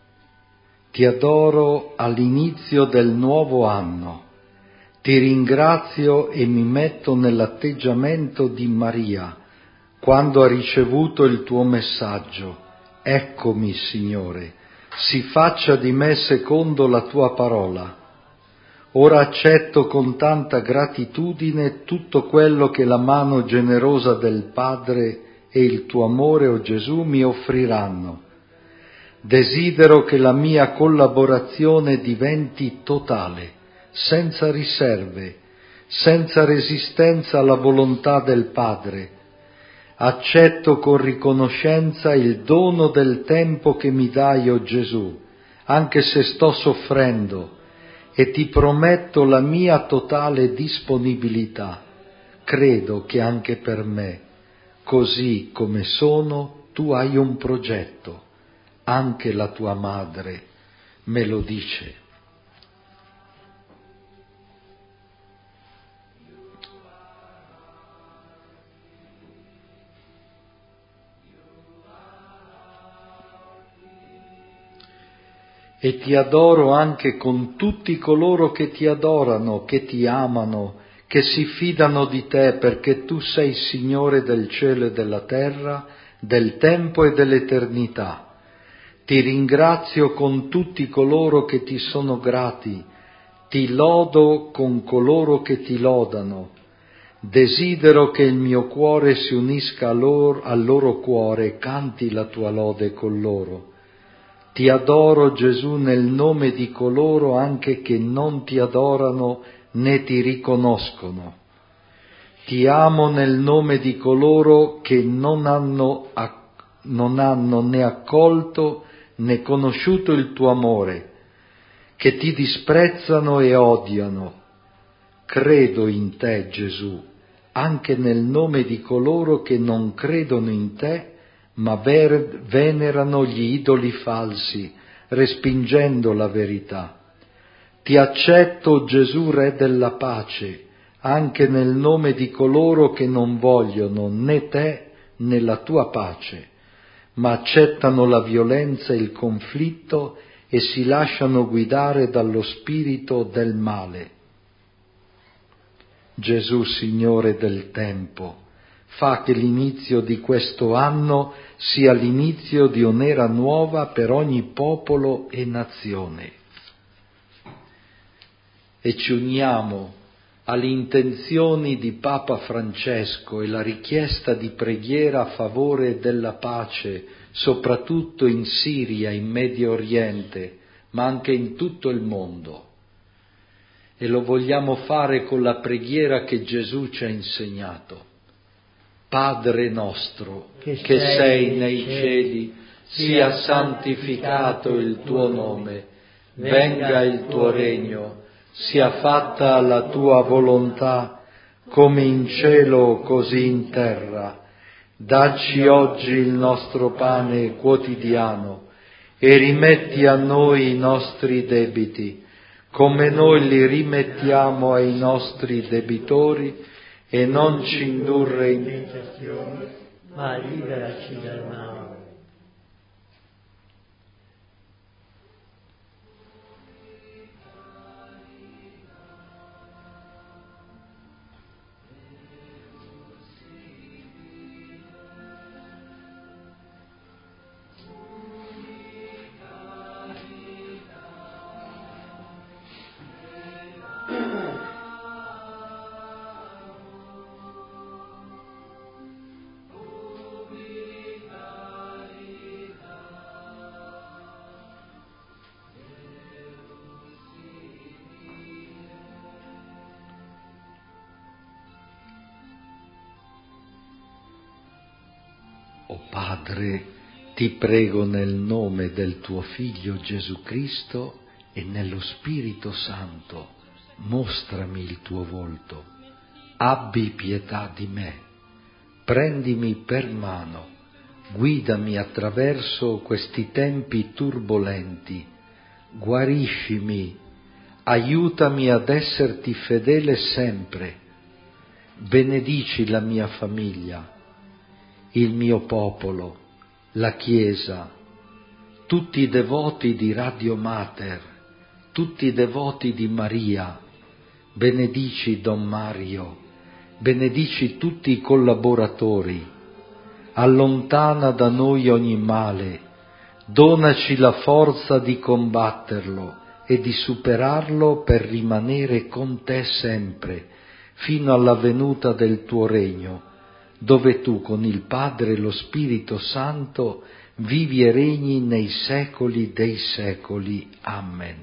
Ti adoro all'inizio del nuovo anno, ti ringrazio e mi metto nell'atteggiamento di Maria quando ha ricevuto il tuo messaggio. Eccomi, Signore, si faccia di me secondo la tua parola. Ora accetto con tanta gratitudine tutto quello che la mano generosa del Padre e il tuo amore, o Gesù, mi offriranno. Desidero che la mia collaborazione diventi totale, senza riserve, senza resistenza alla volontà del Padre. Accetto con riconoscenza il dono del tempo che mi dai, o Gesù, anche se sto soffrendo, e ti prometto la mia totale disponibilità. Credo che anche per me, così come sono, tu hai un progetto. Anche la tua madre me lo dice. E ti adoro anche con tutti coloro che ti adorano, che ti amano, che si fidano di te, perché tu sei Signore del cielo e della terra, del tempo e dell'eternità. Ti ringrazio con tutti coloro che ti sono grati, Ti lodo con coloro che ti lodano. Desidero che il mio cuore si unisca al loro cuore e canti la tua lode con loro. Ti adoro, Gesù, nel nome di coloro anche che non ti adorano né ti riconoscono. Ti amo nel nome di coloro che non hanno né accolto né conosciuto il tuo amore, che ti disprezzano e odiano. Credo in te, Gesù, anche nel nome di coloro che non credono in te, ma venerano gli idoli falsi, respingendo la verità. Ti accetto, Gesù, Re della pace, anche nel nome di coloro che non vogliono né te né la tua pace, ma accettano la violenza e il conflitto e si lasciano guidare dallo spirito del male. Gesù, Signore del tempo, fa che l'inizio di questo anno sia l'inizio di un'era nuova per ogni popolo e nazione. E ci uniamo alle intenzioni di Papa Francesco e la richiesta di preghiera a favore della pace, soprattutto in Siria, in Medio Oriente, ma anche in tutto il mondo. E lo vogliamo fare con la preghiera che Gesù ci ha insegnato. Padre nostro, che sei nei cieli, sia santificato il tuo nome, venga il tuo regno, sia fatta la tua volontà, come in cielo così in terra. Dacci oggi il nostro pane quotidiano e rimetti a noi i nostri debiti, come noi li rimettiamo ai nostri debitori, e non ci indurre in tentazione, ma liberaci dal male. O Padre, ti prego nel nome del tuo Figlio Gesù Cristo e nello Spirito Santo, mostrami il tuo volto, abbi pietà di me, prendimi per mano, guidami attraverso questi tempi turbolenti, guariscimi, aiutami ad esserti fedele sempre, benedici la mia famiglia, il mio popolo, la Chiesa, tutti i devoti di Radio Mater, tutti i devoti di Maria, benedici Don Mario, benedici tutti i collaboratori, allontana da noi ogni male, donaci la forza di combatterlo e di superarlo per rimanere con te sempre, fino alla venuta del tuo regno, dove tu con il Padre e lo Spirito Santo vivi e regni nei secoli dei secoli. Amen.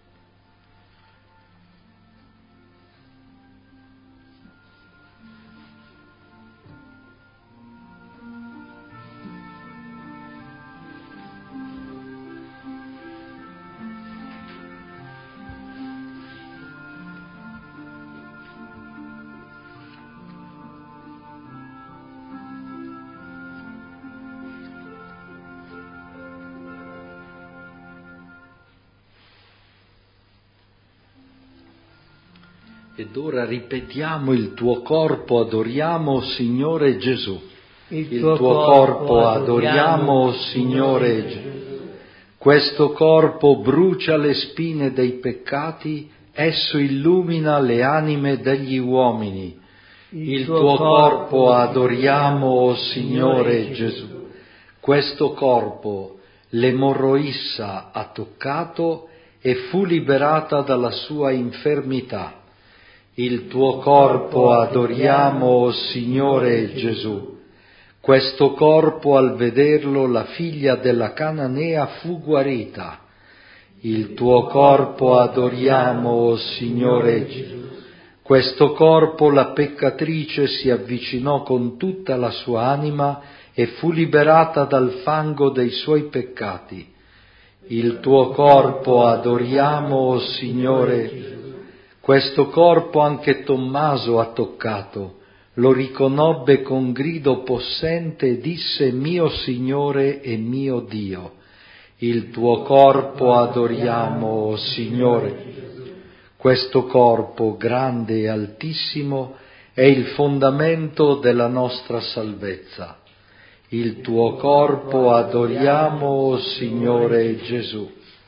Ed ora ripetiamo: il tuo corpo adoriamo, Signore Gesù. Il tuo corpo adoriamo, Signore Gesù. Questo corpo brucia le spine dei peccati, esso illumina le anime degli uomini. Il tuo corpo adoriamo, o Signore Gesù. Questo corpo l'emorroissa ha toccato e fu liberata dalla sua infermità. Il tuo corpo adoriamo, o Signore Gesù. Questo corpo, al vederlo, la figlia della Cananea fu guarita. Il tuo corpo adoriamo, o Signore Gesù. Questo corpo la peccatrice si avvicinò con tutta la sua anima e fu liberata dal fango dei suoi peccati. Il tuo corpo adoriamo, o Signore Gesù. Questo corpo anche Tommaso ha toccato, lo riconobbe con grido possente e disse: mio Signore e mio Dio. Il tuo corpo adoriamo, o Signore. Questo corpo grande e altissimo è il fondamento della nostra salvezza. Il tuo corpo adoriamo, o Signore Gesù.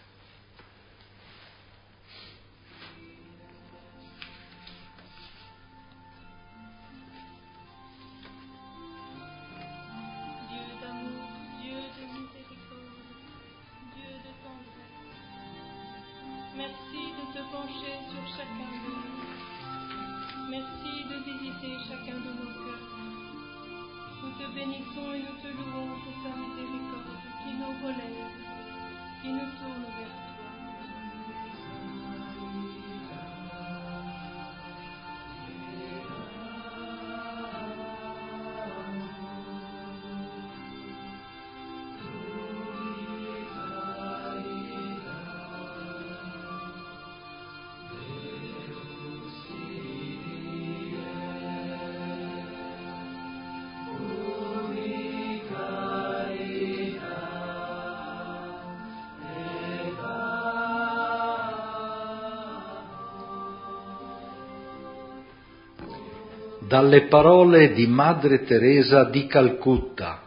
Dalle parole di Madre Teresa di Calcutta.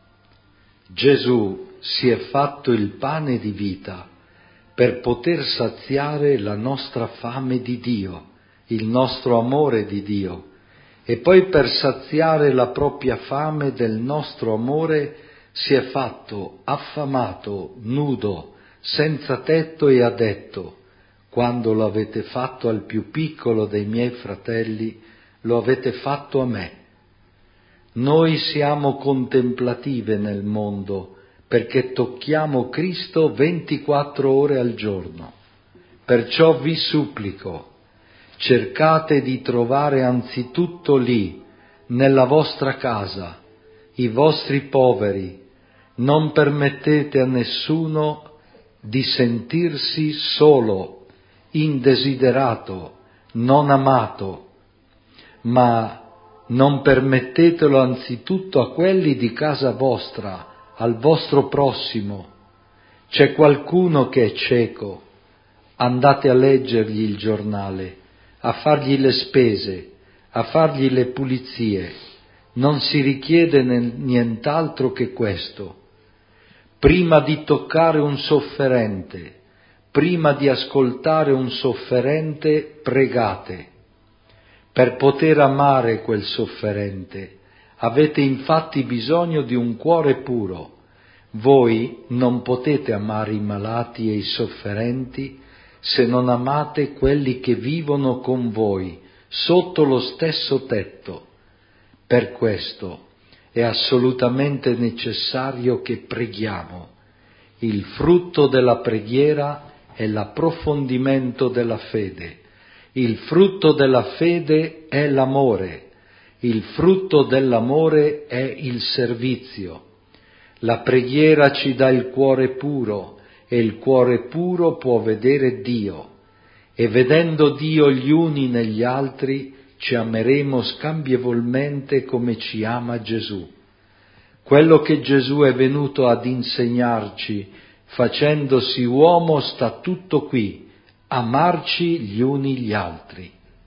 Gesù si è fatto il pane di vita per poter saziare la nostra fame di Dio, il nostro amore di Dio, e poi per saziare la propria fame del nostro amore si è fatto affamato, nudo, senza tetto e ha detto: quando lo avete fatto al più piccolo dei miei fratelli, lo avete fatto a me. Noi siamo contemplative nel mondo perché tocchiamo Cristo 24 ore al giorno. Perciò vi supplico, cercate di trovare anzitutto lì, nella vostra casa, i vostri poveri. Non permettete a nessuno di sentirsi solo, indesiderato, non amato, ma non permettetelo anzitutto a quelli di casa vostra, al vostro prossimo. C'è qualcuno che è cieco, andate a leggergli il giornale, a fargli le spese, a fargli le pulizie. Non si richiede nient'altro che questo. Prima di toccare un sofferente, prima di ascoltare un sofferente, pregate. Per poter amare quel sofferente avete infatti bisogno di un cuore puro. Voi non potete amare i malati e i sofferenti se non amate quelli che vivono con voi sotto lo stesso tetto. Per questo è assolutamente necessario che preghiamo. Il frutto della preghiera è l'approfondimento della fede. Il frutto della fede è l'amore, il frutto dell'amore è il servizio. La preghiera ci dà il cuore puro e il cuore puro può vedere Dio, e vedendo Dio gli uni negli altri ci ameremo scambievolmente come ci ama Gesù. Quello che Gesù è venuto ad insegnarci facendosi uomo sta tutto qui. Amarci gli uni gli altri.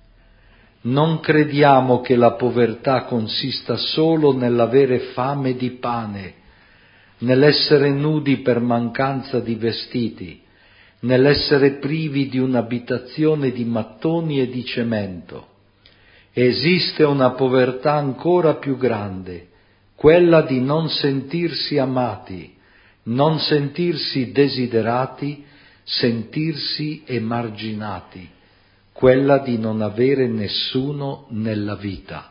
Non crediamo che la povertà consista solo nell'avere fame di pane, nell'essere nudi per mancanza di vestiti, nell'essere privi di un'abitazione di mattoni e di cemento. Esiste una povertà ancora più grande, quella di non sentirsi amati, non sentirsi desiderati, sentirsi emarginati, quella di non avere nessuno nella vita.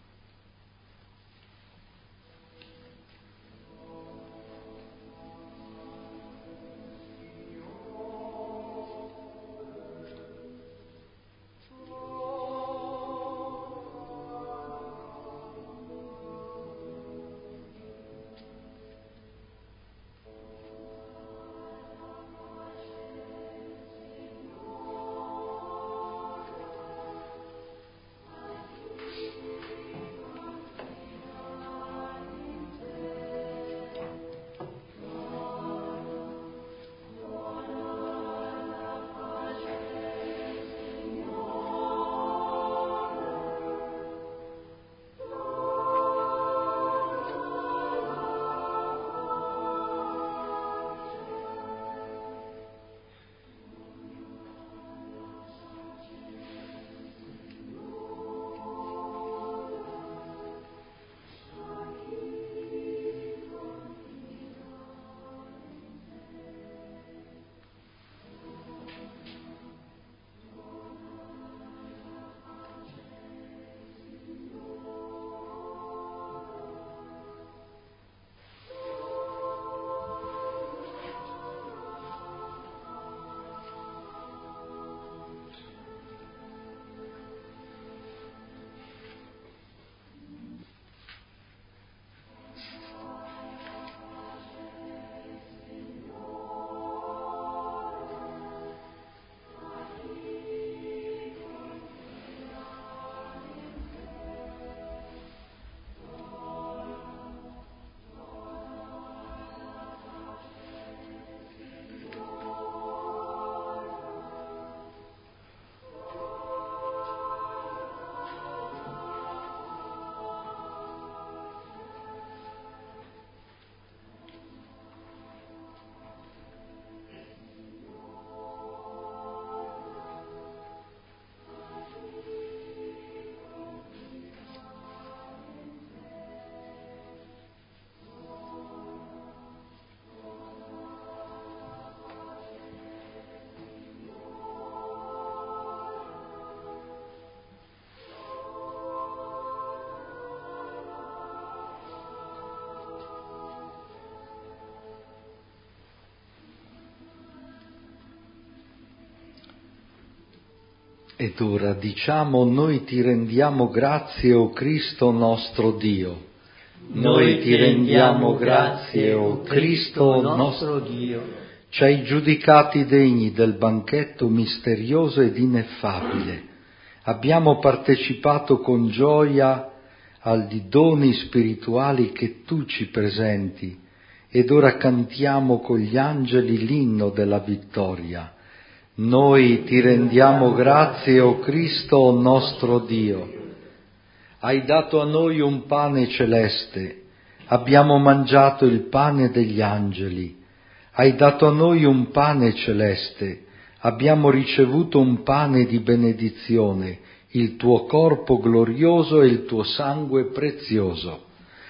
Ed ora diciamo: noi ti rendiamo grazie, o Cristo nostro Dio. Noi ti rendiamo grazie, o Cristo nostro Dio. Ci hai giudicati degni del banchetto misterioso ed ineffabile. Abbiamo partecipato con gioia agli doni spirituali che tu ci presenti, ed ora cantiamo con gli angeli l'inno della vittoria. Noi ti rendiamo grazie, o Cristo nostro Dio. Hai dato a noi un pane celeste, abbiamo mangiato il pane degli angeli. Hai dato a noi un pane celeste, abbiamo ricevuto un pane di benedizione, il tuo corpo glorioso e il tuo sangue prezioso.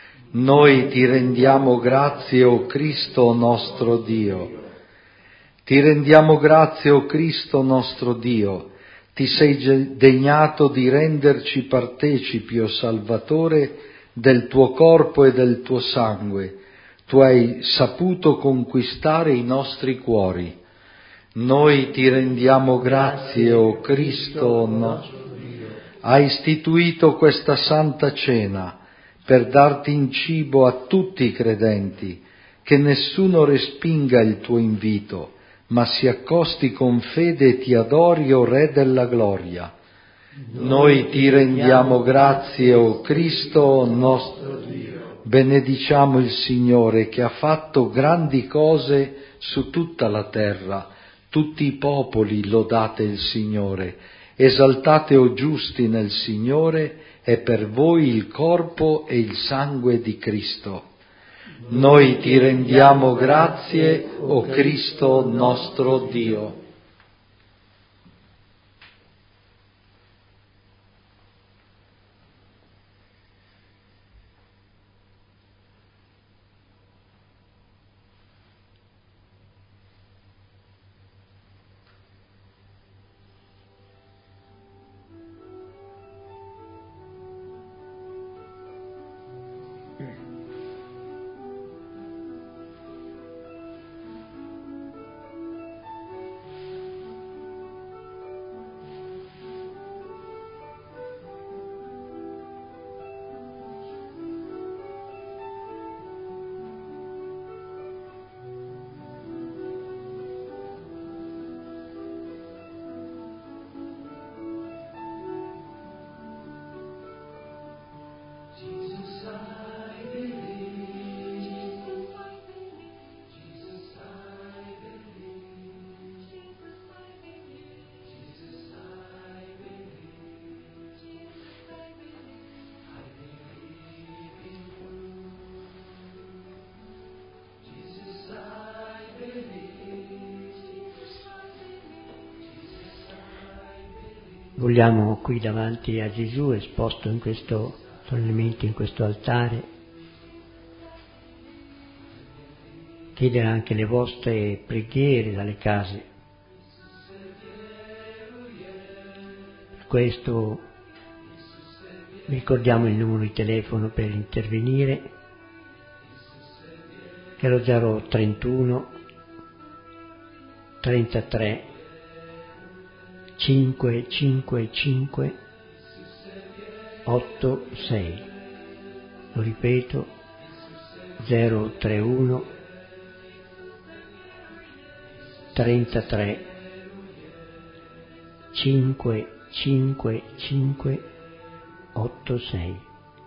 Noi ti rendiamo grazie, o Cristo nostro Dio. Ti rendiamo grazie, o Cristo nostro Dio, ti sei degnato di renderci partecipi, o Salvatore, del tuo corpo e del tuo sangue. Tu hai saputo conquistare i nostri cuori. Noi ti rendiamo grazie, o Cristo nostro Dio. Hai istituito questa santa cena per darti in cibo a tutti i credenti, che nessuno respinga il tuo invito, ma si accosti con fede e ti adori, o Re della gloria. Noi ti rendiamo grazie, o Cristo nostro Dio. Benediciamo il Signore, che ha fatto grandi cose su tutta la terra. Tutti i popoli lodate il Signore. Esaltate, o giusti, nel Signore, è per voi il corpo e il sangue di Cristo. Noi ti rendiamo grazie, o Cristo nostro Dio. Vogliamo qui davanti a Gesù, esposto solennemente in questo altare, chiedere anche le vostre preghiere dalle case. Per questo vi ricordiamo il numero di telefono per intervenire, che è lo 031 33 555 86. Lo ripeto, 031 33 555 86.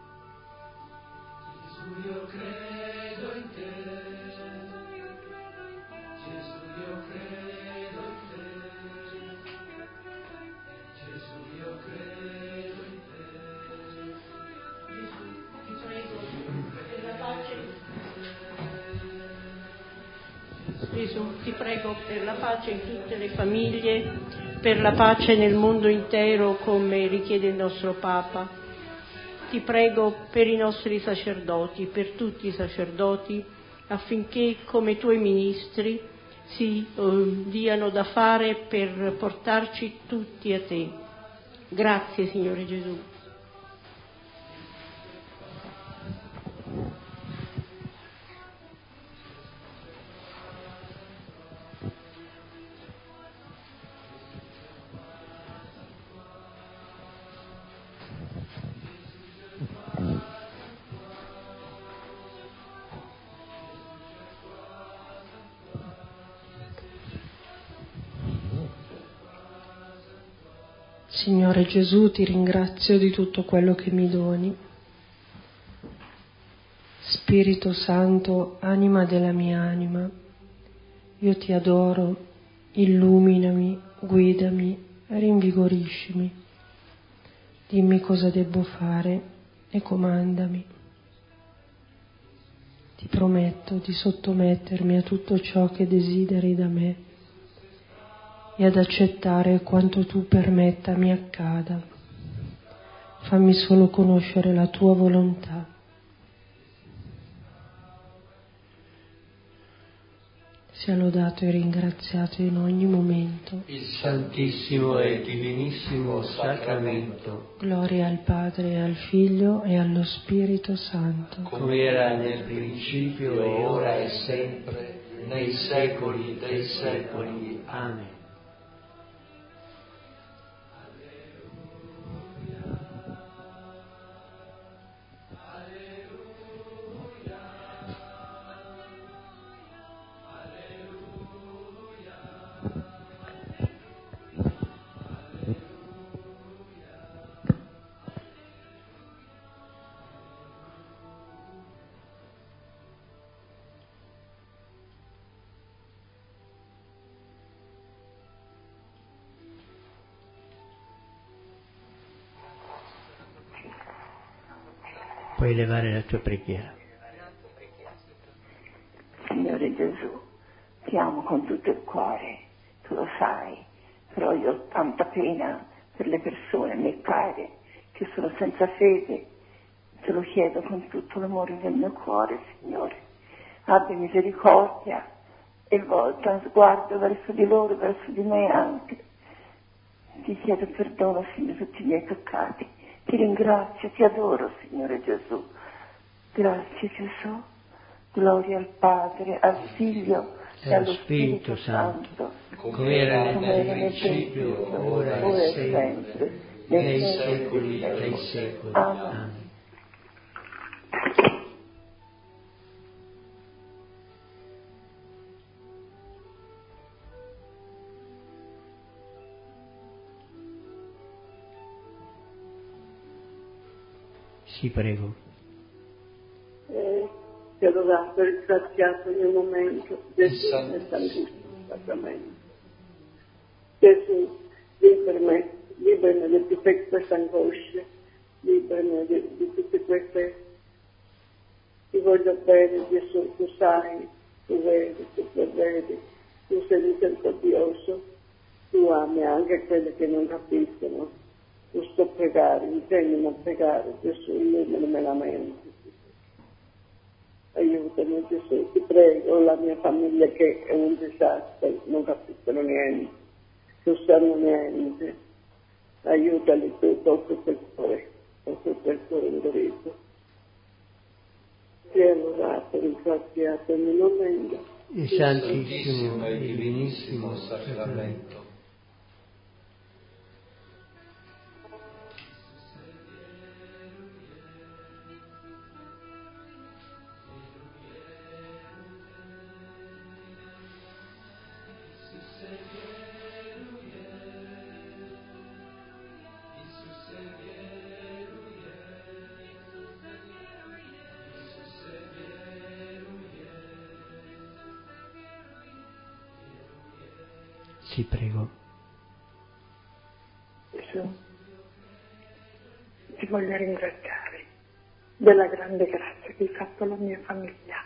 Gesù, ti prego per la pace in tutte le famiglie, per la pace nel mondo intero come richiede il nostro Papa. Ti prego per i nostri sacerdoti, per tutti i sacerdoti, affinché come tuoi ministri si diano da fare per portarci tutti a te. Grazie, Signore Gesù. Signore Gesù, ti ringrazio di tutto quello che mi doni. Spirito Santo, anima della mia anima, io ti adoro, illuminami, guidami, rinvigoriscimi. Dimmi cosa debbo fare e comandami. Ti prometto di sottomettermi a tutto ciò che desideri da me e ad accettare quanto tu permetta mi accada. Fammi solo conoscere la tua volontà. Sia lodato e ringraziato in ogni momento il Santissimo e Divinissimo Sacramento. Gloria al Padre, e al Figlio e allo Spirito Santo. Come era nel principio e ora e sempre, nei secoli dei secoli. Amen. Puoi elevare la tua preghiera. Signore Gesù, ti amo con tutto il cuore, tu lo sai, però io ho tanta pena per le persone a me care che sono senza fede. Te lo chiedo con tutto l'amore del mio cuore, Signore. Abbi misericordia e volta un sguardo verso di loro, verso di me anche. Ti chiedo perdono, Signore, per tutti i miei peccati. Ti ringrazio, ti adoro, Signore Gesù. Grazie, Gesù. Gloria al Padre, al Figlio e allo Spirito Santo, come era nel principio, ora e sempre, nei secoli dei secoli. Amen. Sì, prego. Ti ho lodato e ringraziato nel momento del Santissimo Sacramento. Gesù, liberami da tutte queste angosce, liberami di tutte queste. Ti voglio bene, Gesù, tu sai, tu vedi, tu provvedi, tu sei misericordioso, tu ami anni anche quelle che non capiscono. Giusto pregare, insegnano a pregare, Gesù, io non me lamento. Aiutami Gesù, ti prego, la mia famiglia che è un disastro, non capiscono niente, non sanno niente. Aiutali tu, tocca il cuore indurito. Ti è lodato, ringraziato nel nome il Santissimo e Divinissimo Sacramento. Sì, prego. Gesù, ti voglio ringraziare della grande grazia che hai fatto alla mia famiglia.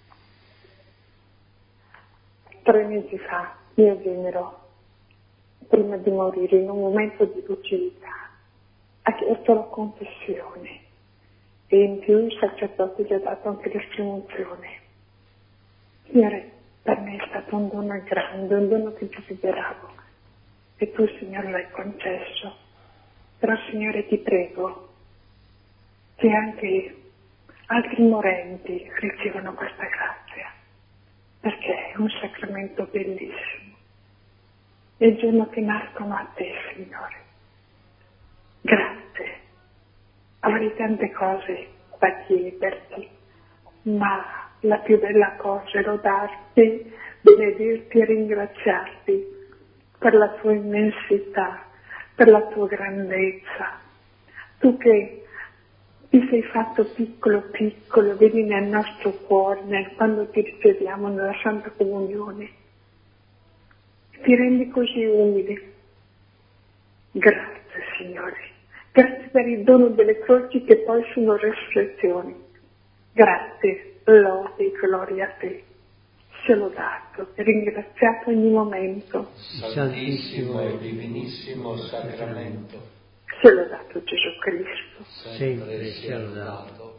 3 mesi fa mio genero, prima di morire, in un momento di lucidità, ha chiesto la confessione e in più il sacerdote gli ha dato anche l'estremunzione. Signore, per me è stato un dono grande, un dono che desideravo e tu, Signore, l'hai concesso. Però, Signore, ti prego che anche altri morenti ricevano questa grazia, perché è un sacramento bellissimo. È il giorno che nascono a te, Signore. Grazie. Avrei tante cose da chiederti, ma la più bella cosa è lodarti, benedirti e ringraziarti per la tua immensità, per la tua grandezza. Tu che ti sei fatto piccolo piccolo, vedi nel nostro cuore, quando ti riceviamo nella Santa Comunione. Ti rendi così umile. Grazie, Signore. Grazie per il dono delle croci che poi sono resurrezioni. Grazie, lode e gloria a te. Sia lodato e ringraziato ogni momento. Santissimo e Divinissimo Sacramento. Sia lodato Gesù Cristo. Sempre sia lodato.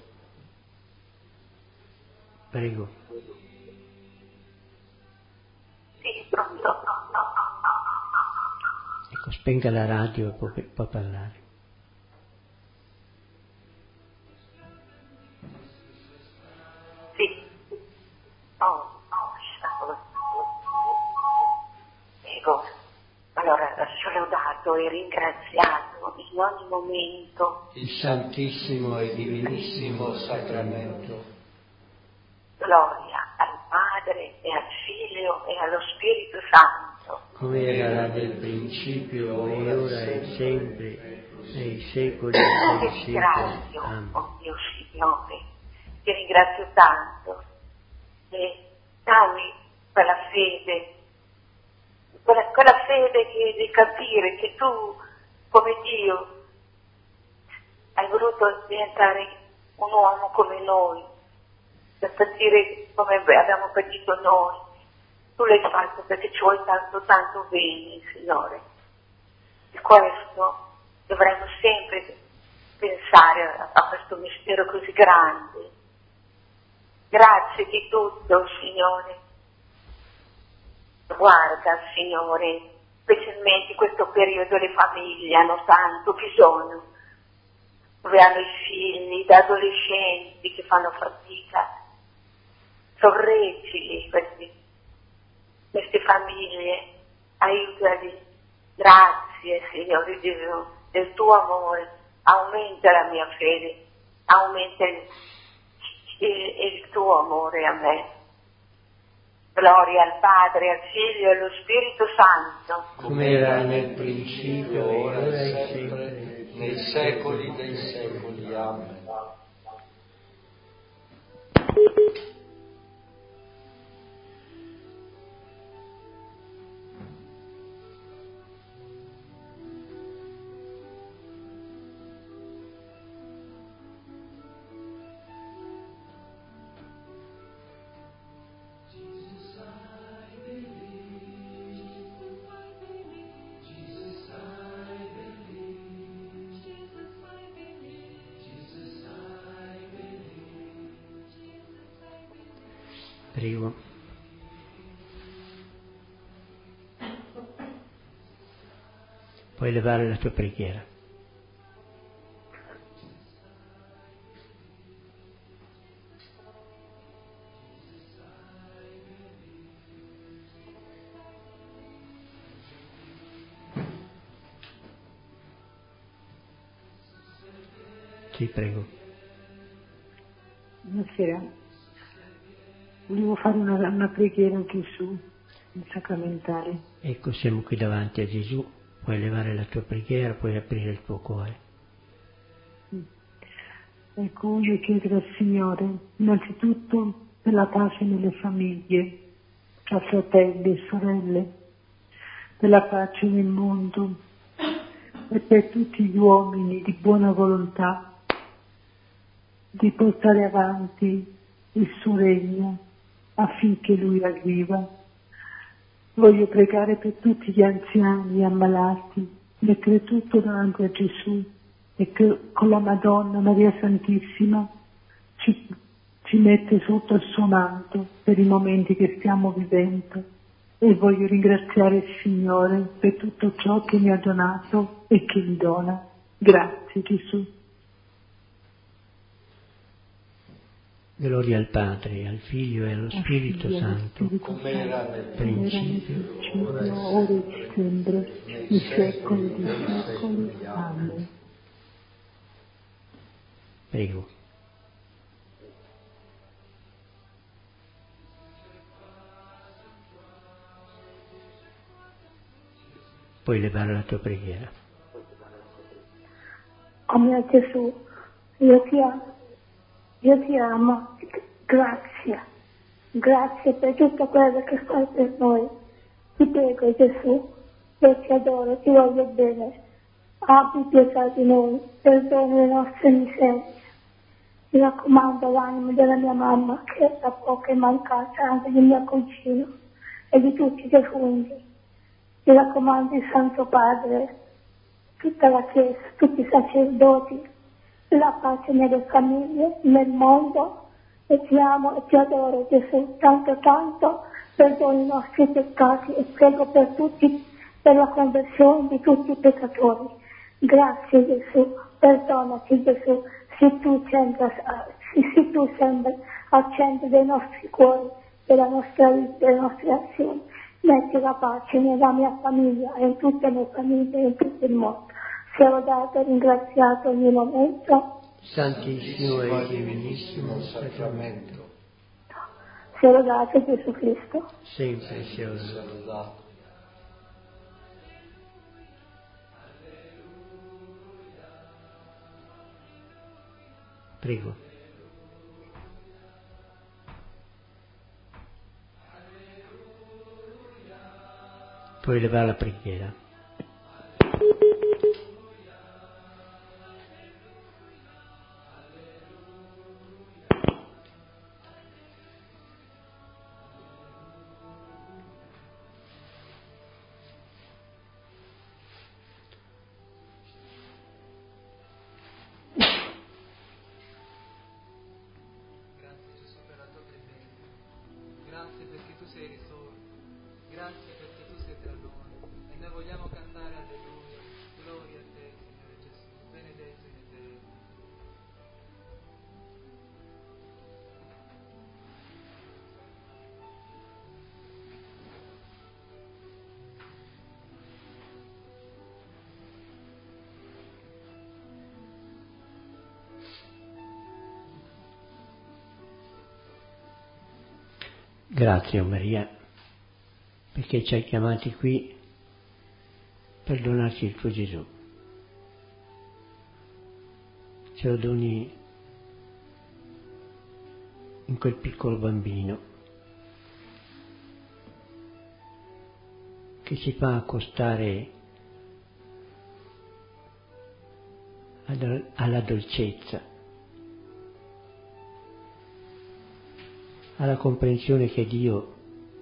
Prego. Sì, pronto. Ecco, spenga la radio e può parlare. Sì. Prego. Allora, sia lodato e ringraziato in ogni momento Il Santissimo e Divinissimo Sacramento. Gloria al Padre e al Figlio e allo Spirito Santo. Come era nel principio, e ora e sempre, nei secoli dei Ti secoli. ringrazio, Amen. oh mio Signore, ti ringrazio tanto e dammi quella fede, quella fede di capire che tu, come Dio, hai voluto diventare un uomo come noi, per patire come abbiamo patito noi. Tu l'hai fatto perché ci vuoi tanto, tanto bene, Signore. E questo dovremmo sempre pensare a questo mistero così grande. Grazie di tutto, Signore. Guarda, Signore, specialmente in questo periodo le famiglie hanno tanto bisogno, dove hanno i figli da adolescenti che fanno fatica. Sorreggili queste famiglie, aiutali. Grazie, Signore Gesù, del tuo amore. Aumenta la mia fede, aumenta il tuo amore a me. Gloria al Padre, al Figlio e allo Spirito Santo. Come era nel principio, ora e sempre, nei secoli dei secoli. Amen. Prego. Puoi elevare la tua preghiera. Sì, prego. Buonasera. Volevo fare una preghiera a Gesù, il sacramentale. Ecco, siamo qui davanti a Gesù. Puoi elevare la tua preghiera, puoi aprire il tuo cuore. Ecco, voglio chiedere al Signore, innanzitutto per la pace nelle famiglie, tra fratelli e sorelle, per la pace nel mondo e per tutti gli uomini di buona volontà di portare avanti il suo regno affinché Lui arriva. Voglio pregare per tutti gli anziani ammalati, mettere tutto davanti a Gesù e che con la Madonna Maria Santissima ci mette sotto il suo manto per i momenti che stiamo vivendo. E voglio ringraziare il Signore per tutto ciò che mi ha donato e che mi dona. Grazie Gesù. Gloria al Padre, al Figlio e allo Spirito Santo, come era nel principio, ora e sempre, nei secoli dei secoli. Amen. Prego. Puoi elevare la tua preghiera. Oh mio Gesù, io ti amo, grazie per tutto quello che fai per noi. Ti prego Gesù, io ti adoro, ti voglio bene, abbi pietà di noi, perdona le nostre miserie. Mi raccomando l'anima della mia mamma che da poco è mancata, anche di mio cugino e di tutti i defunti. Mi raccomando il Santo Padre, tutta la Chiesa, tutti i sacerdoti, la pace nelle famiglie, nel mondo, e ti amo e ti adoro Gesù, tanto tanto, perdoni i nostri peccati e prego per tutti, per la conversione di tutti i peccatori. Grazie Gesù, perdonaci Gesù, se tu sembri al centro dei nostri cuori, della nostra vita, delle nostre azioni. Metti la pace nella mia famiglia e in tutte le famiglie e in tutto il mondo. Sia lodato e ringraziato ogni momento. Santissimo e divinissimo sacramento. Sia lodato Gesù Cristo. Sempre sia lodato. Prego. Puoi elevare la preghiera. Grazie Gesù per la tua presenza, grazie perché tu sei risorto, grazie perché tu sei tra noi e noi vogliamo cantare alleluia, gloria a te Signore Gesù, benedetto in eterno. Grazie, oh Maria, perché ci hai chiamati qui per donarci il tuo Gesù. Ce lo doni in quel piccolo bambino che ci fa accostare alla dolcezza, alla comprensione che Dio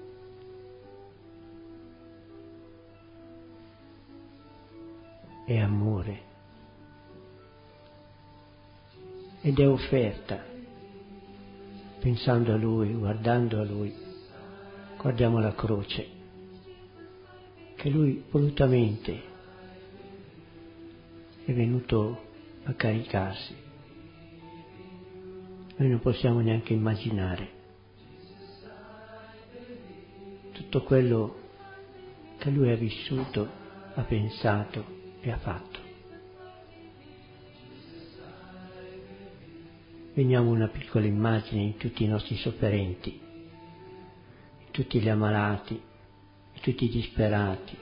è amore ed è offerta pensando a Lui, guardando a Lui, guardiamo la croce, che Lui volutamente è venuto a caricarsi. Noi non possiamo neanche immaginare tutto quello che Lui ha vissuto, ha pensato e ha fatto. Vediamo una piccola immagine in tutti i nostri sofferenti, in tutti gli ammalati, in tutti i disperati,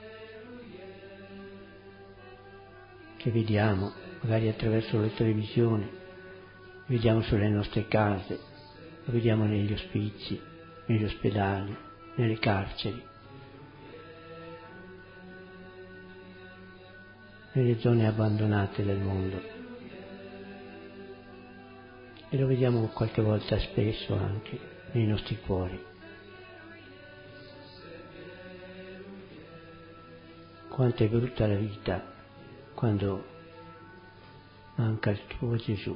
che vediamo magari attraverso la televisione, vediamo sulle nostre case, lo vediamo negli ospizi, negli ospedali, nelle carceri, nelle zone abbandonate del mondo. E lo vediamo qualche volta spesso anche nei nostri cuori. Quanto è brutta la vita quando manca il tuo Gesù.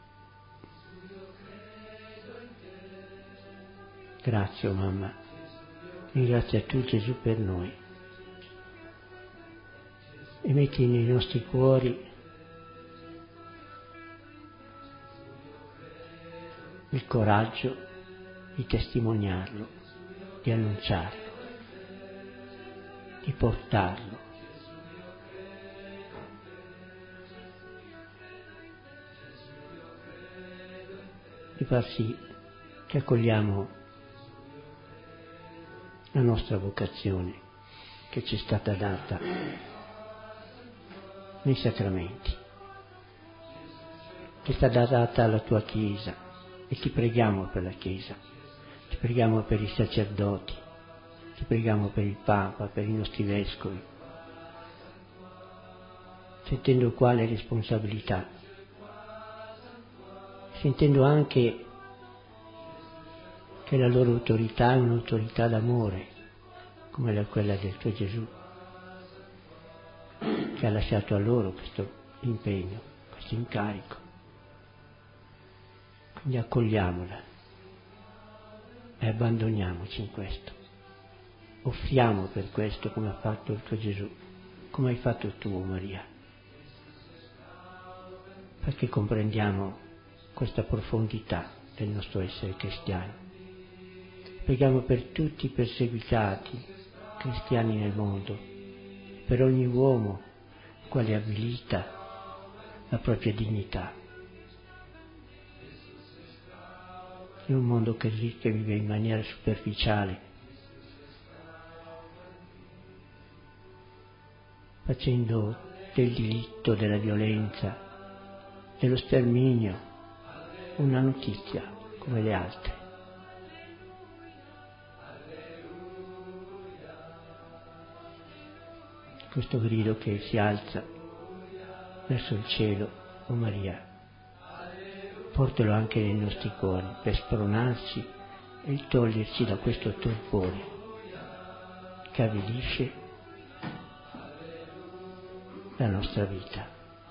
Grazie, oh mamma. Ringrazia tu Gesù per noi. E metti nei nostri cuori il coraggio di testimoniarlo, di annunciarlo, di portarlo. Di far sì che accogliamo la nostra vocazione che ci è stata data nei sacramenti, che è stata data alla tua Chiesa. E ti preghiamo per la Chiesa, ti preghiamo per i sacerdoti, ti preghiamo per il Papa, per i nostri vescovi, sentendo quale responsabilità, sentendo anche che la loro autorità è un'autorità d'amore, come quella del tuo Gesù, che ha lasciato a loro questo impegno, questo incarico. Quindi accogliamola e abbandoniamoci in questo. Offriamo per questo come ha fatto il tuo Gesù, come hai fatto tu, Maria, perché comprendiamo questa profondità del nostro essere cristiani. Preghiamo per tutti i perseguitati cristiani nel mondo, per ogni uomo quale abilita la propria dignità. In un mondo che vive in maniera superficiale, facendo del diritto, della violenza, dello sterminio una notizia come le altre. Questo grido che si alza verso il cielo, o Maria, portalo anche nei nostri cuori per spronarci e toglierci da questo torpore che avvilisce la nostra vita.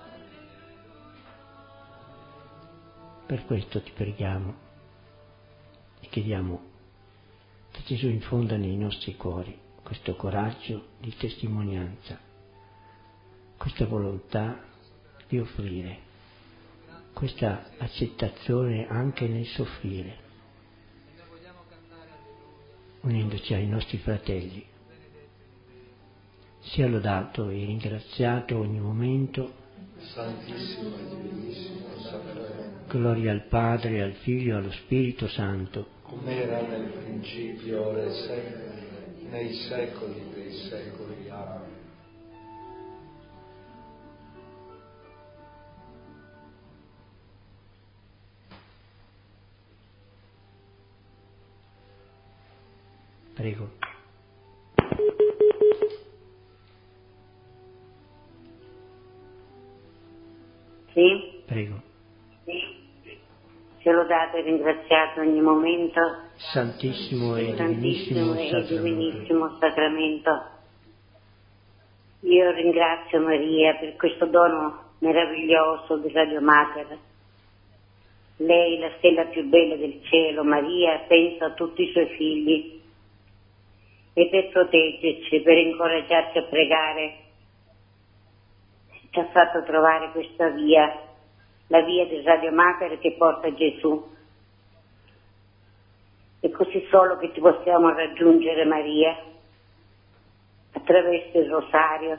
Per questo ti preghiamo e chiediamo che Gesù infonda nei nostri cuori questo coraggio di testimonianza, questa volontà di offrire, questa accettazione anche nel soffrire, unendoci ai nostri fratelli. Sia lodato e ringraziato ogni momento. Santissimo e Divinissimo Sacramento. Gloria al Padre, al Figlio e allo Spirito Santo. Come era nel principio, ora e sempre, nei secoli dei secoli. Amen. Prego. Sì? Prego. Sia lodato e ringraziato ogni momento. Santissimo e divinissimo Sacramento. Io ringrazio Maria per questo dono meraviglioso di Radio Mater, Lei, la stella più bella del cielo, Maria, pensa a tutti i suoi figli e per proteggerci, per incoraggiarci a pregare, ci ha fatto trovare questa via, la via del Radio Mater che porta a Gesù. È così solo che ti possiamo raggiungere, Maria, attraverso il rosario,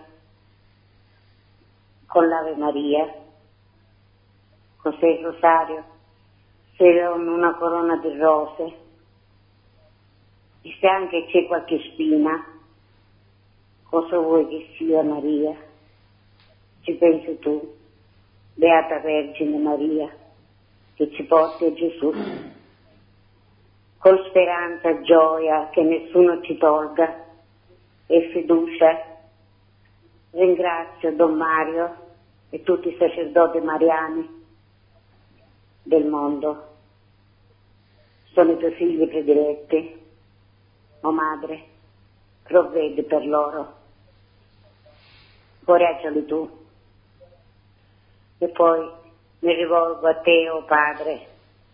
con l'Ave Maria. Cos'è il rosario? Se una corona di rose, e se anche c'è qualche spina, cosa vuoi che sia, Maria? Ci pensi tu, Beata Vergine Maria, che ci porti a Gesù, con speranza, gioia, che nessuno ci tolga, e fiducia. Ringrazio Don Mario e tutti i sacerdoti mariani del mondo. Sono i tuoi figli prediletti, o Madre, provvedi per loro, coraggiali tu. E poi mi rivolgo a te, o Padre,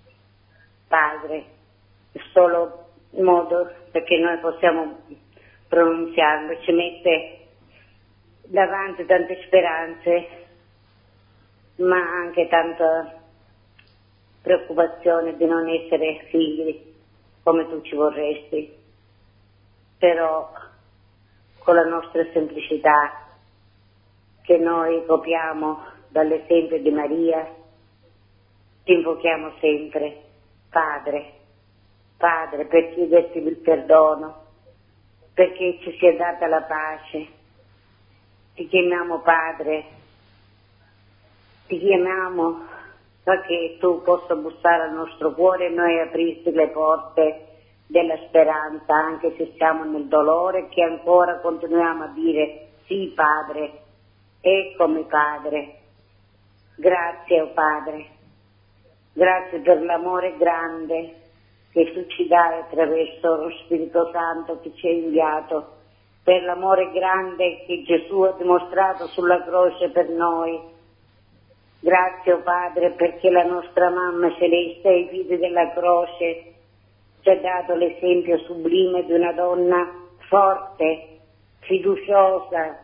è solo un modo perché noi possiamo pronunziarlo, ci mette davanti tante speranze, ma anche tanta preoccupazione di non essere figli come tu ci vorresti, però con la nostra semplicità che noi copiamo dall'esempio di Maria, ti invochiamo sempre, Padre, per chiederti il perdono, perché ci sia data la pace. Ti chiamiamo Padre, ti chiamiamo perché tu possa bussare al nostro cuore e noi aprirti le porte della speranza, anche se siamo nel dolore, che ancora continuiamo a dire sì, Padre, eccomi Padre. Grazie, oh Padre, grazie per l'amore grande che tu ci dai attraverso lo Spirito Santo che ci hai inviato, per l'amore grande che Gesù ha dimostrato sulla croce per noi. Grazie, oh Padre, perché la nostra mamma celeste ai piedi della croce ci ha dato l'esempio sublime di una donna forte, fiduciosa,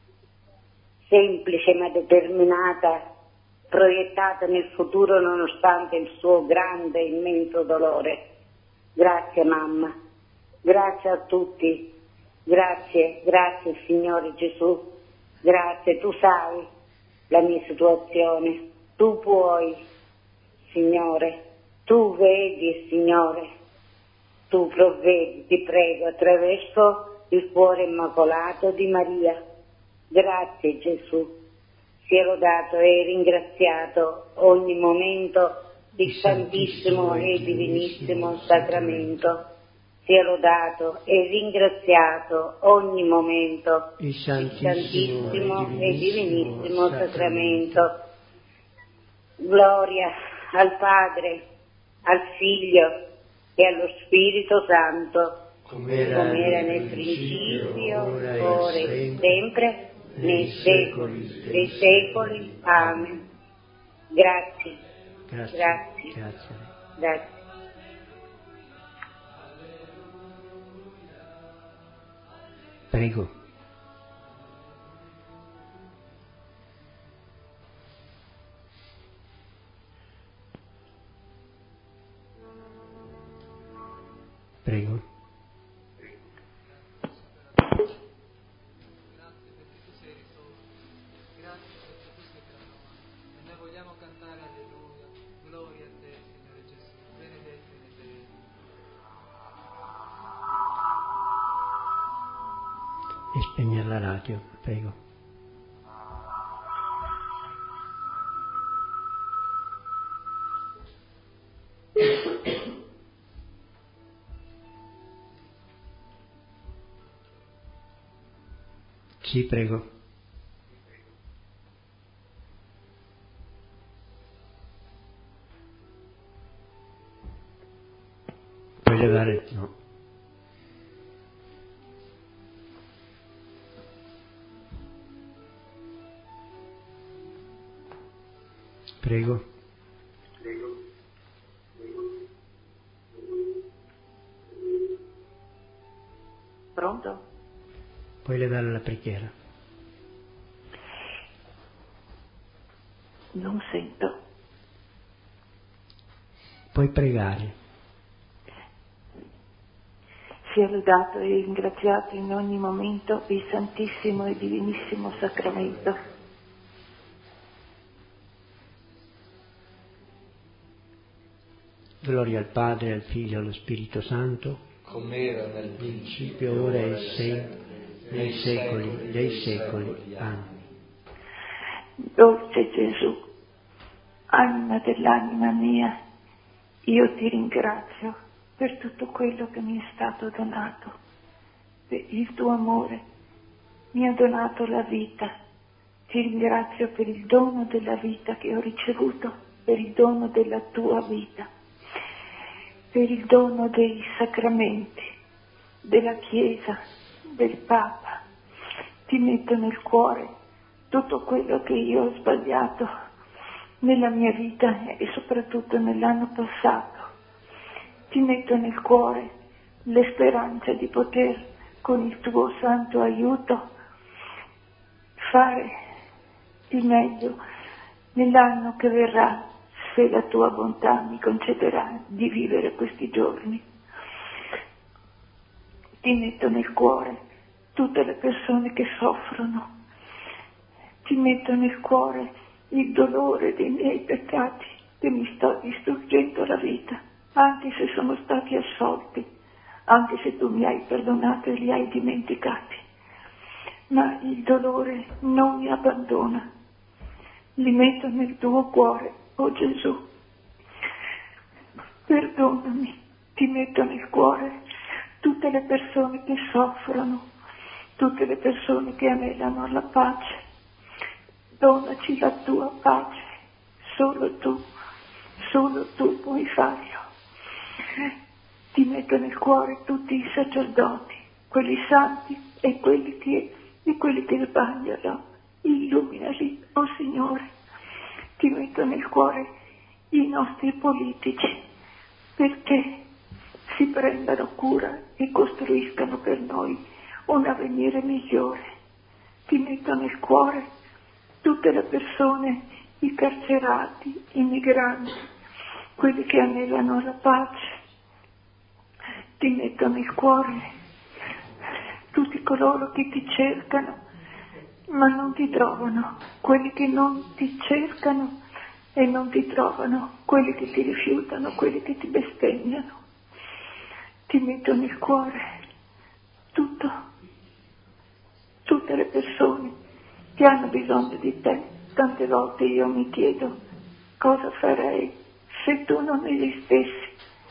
semplice ma determinata, proiettata nel futuro nonostante il suo grande e immenso dolore. Grazie mamma, grazie a tutti, grazie Signore Gesù, grazie, tu sai la mia situazione, tu puoi, Signore, tu vedi, Signore, tu provvedi, ti prego, attraverso il cuore immacolato di Maria. Grazie Gesù, sia lodato e ringraziato ogni momento il Santissimo e Divinissimo Sacramento. Sia lodato e ringraziato ogni momento il Santissimo e Divinissimo Sacramento. Gloria al Padre, al Figlio e allo Spirito Santo, come era nel principio, ora e sempre, nei secoli dei secoli. Amen. Grazie. Prego. Prego. Grazie perché tu sei risorto, grazie perché tu sei tra noi e noi vogliamo cantare alleluia, gloria a te Signore Gesù, benedetto in eterno. E spegnere la radio, prego. Sì, prego. Puoi levare? No. Prego. elevare la preghiera. Non sento. Puoi pregare. Sia lodato e ringraziato in ogni momento il Santissimo e Divinissimo Sacramento. Gloria al Padre, al Figlio e allo Spirito Santo, come era nel principio, ora e sempre, nei secoli dei secoli. Amen. Dolce Gesù, anima dell'anima mia, io ti ringrazio per tutto quello che mi è stato donato, per il tuo amore mi ha donato la vita. Ti ringrazio per il dono della vita che ho ricevuto, per il dono della tua vita, per il dono dei sacramenti, della Chiesa, del Papa. Ti metto nel cuore tutto quello che io ho sbagliato nella mia vita e soprattutto nell'anno passato. Ti metto nel cuore le speranze di poter, con il tuo santo aiuto, fare il meglio nell'anno che verrà, se la tua bontà mi concederà di vivere questi giorni. Ti metto nel cuore tutte le persone che soffrono. Ti metto nel cuore il dolore dei miei peccati che mi sta distruggendo la vita, anche se sono stati assolti, anche se tu mi hai perdonato e li hai dimenticati. Ma il dolore non mi abbandona. Li metto nel tuo cuore, oh Gesù. Perdonami, ti metto nel cuore tutte le persone che soffrono, tutte le persone che anelano la pace. Donaci la tua pace, solo tu puoi farlo. Ti metto nel cuore tutti i sacerdoti, quelli santi e quelli che sbagliano. Illuminali, oh Signore. Ti metto nel cuore i nostri politici, perché si prendano cura e costruiscano per noi un avvenire migliore. Ti metto nel cuore tutte le persone, i carcerati, i migranti, quelli che anelano la pace. Ti metto nel cuore tutti coloro che ti cercano ma non ti trovano, quelli che non ti cercano e non ti trovano, quelli che ti rifiutano, quelli che ti bestemmiano. Ti metto nel cuore tutte le persone che hanno bisogno di te. Tante volte io mi chiedo cosa farei se tu non esistessi.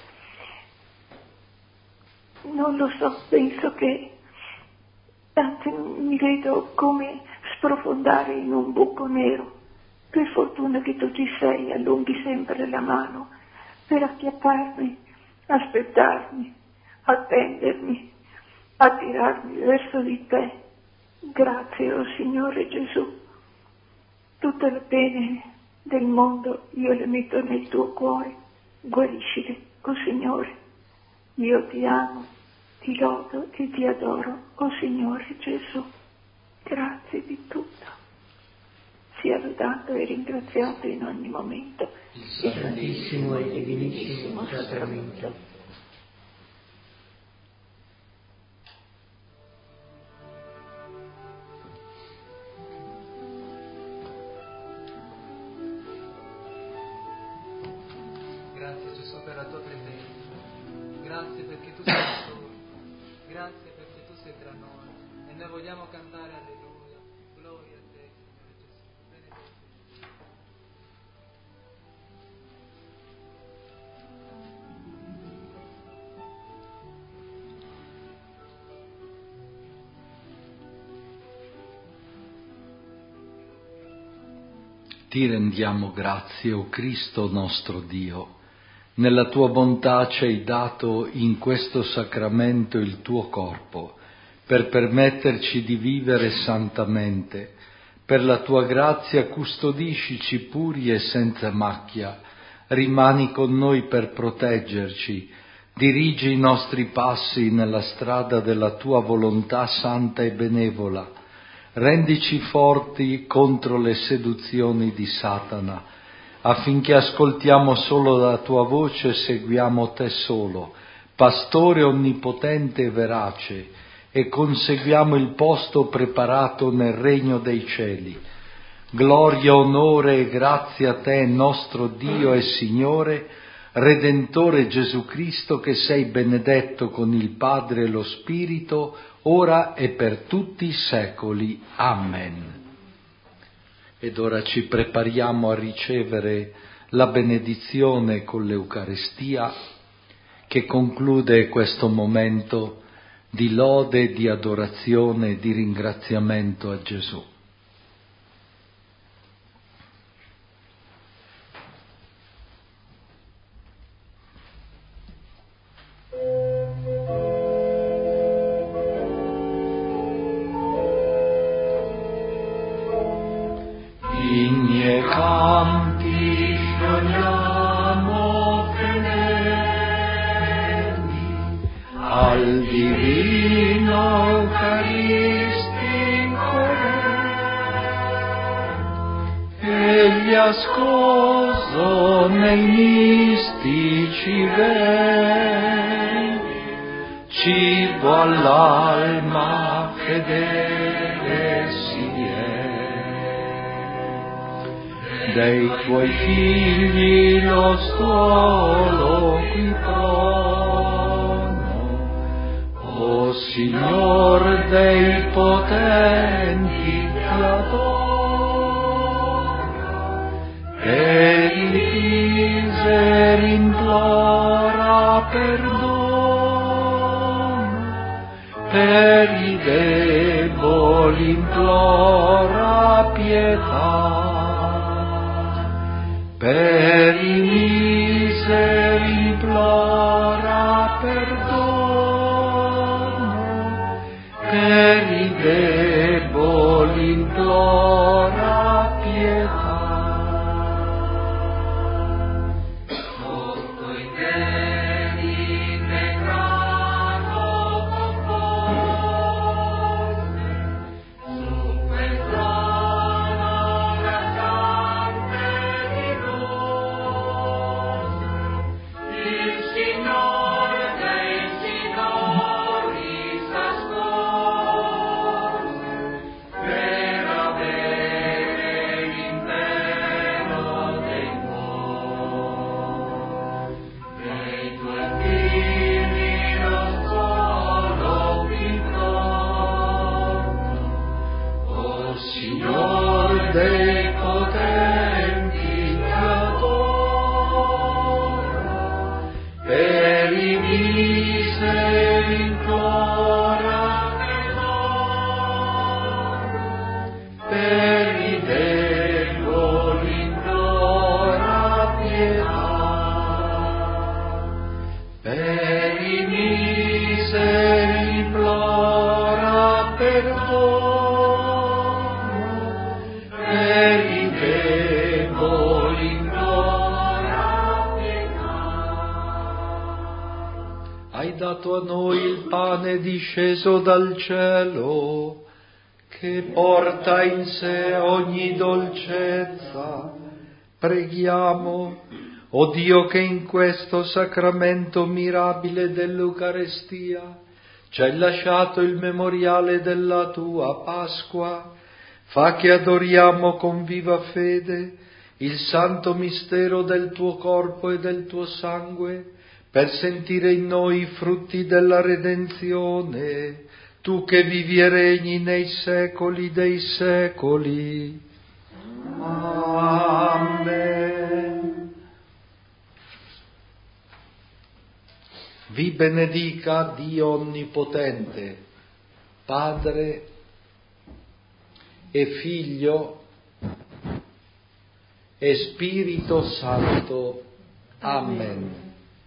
Non lo so, penso che tante mi vedo come sprofondare in un buco nero. Per fortuna che tu ci sei, allunghi sempre la mano per acchiapparmi, aspettarmi, attendermi, attirarmi verso di te. Grazie, oh Signore Gesù. Tutte le pene del mondo io le metto nel tuo cuore. Guariscile, oh Signore. Io ti amo, ti lodo e ti adoro, oh Signore Gesù. Grazie di tutto. Sia lodato e ringraziato in ogni momento Il Santissimo e Divinissimo Sacramento. Grazie Gesù per la tua presenza, grazie perché tu sei solo, grazie perché tu sei tra noi e noi vogliamo cantare alleluia, gloria a te Signore Gesù, benedetto. Ti rendiamo grazie, o Cristo nostro Dio. Nella tua bontà ci hai dato in questo sacramento il tuo corpo, per permetterci di vivere santamente. Per la tua grazia custodiscici puri e senza macchia. Rimani con noi per proteggerci, Dirigi i nostri passi nella strada della tua volontà santa e benevola. Rendici forti contro le seduzioni di Satana, affinché ascoltiamo solo la tua voce e seguiamo te solo, Pastore onnipotente e verace, e conseguiamo il posto preparato nel regno dei cieli. Gloria, onore e grazia a te, nostro Dio e Signore, Redentore Gesù Cristo, che sei benedetto con il Padre e lo Spirito, ora e per tutti i secoli. Amen. Ed ora ci prepariamo a ricevere la benedizione con l'Eucaristia, che conclude questo momento di lode, di adorazione e di ringraziamento a Gesù. Canti suoniamo fedeli al divino Eucaristico Re, egli ascoso nei mistici veli, cibo all'alma fedele si è. Dei tuoi figli lo stuolo qui prono, o Signor dei potenti t'adora, per i miseri implora perdono, per i deboli implora pietà. Per i miseri implora perdono, per i deboli implora pietà. Sotto i teli decano compose, su quel trono razzante di rose, il Signore dei Signori s'ascose, per avere l'impero dei cuori. Dei tuoi figli lo solo qui pronto, o Signor dei potenti t'adora, per i miseri implora perdono, per i deboli implora pietà, per i miseri implora perdono, per i deboli implora pietà. Hai dato a noi il pane disceso dal cielo, che porta in sé ogni dolcezza. Preghiamo, o Dio, che in questo sacramento mirabile dell'Eucarestia ci hai lasciato il memoriale della tua Pasqua, fa che adoriamo con viva fede il santo mistero del tuo corpo e del tuo sangue, per sentire in noi i frutti della redenzione, tu che vivi e regni nei secoli dei secoli. Amen. Vi benedica Dio Onnipotente, Padre e Figlio e Spirito Santo. Amen.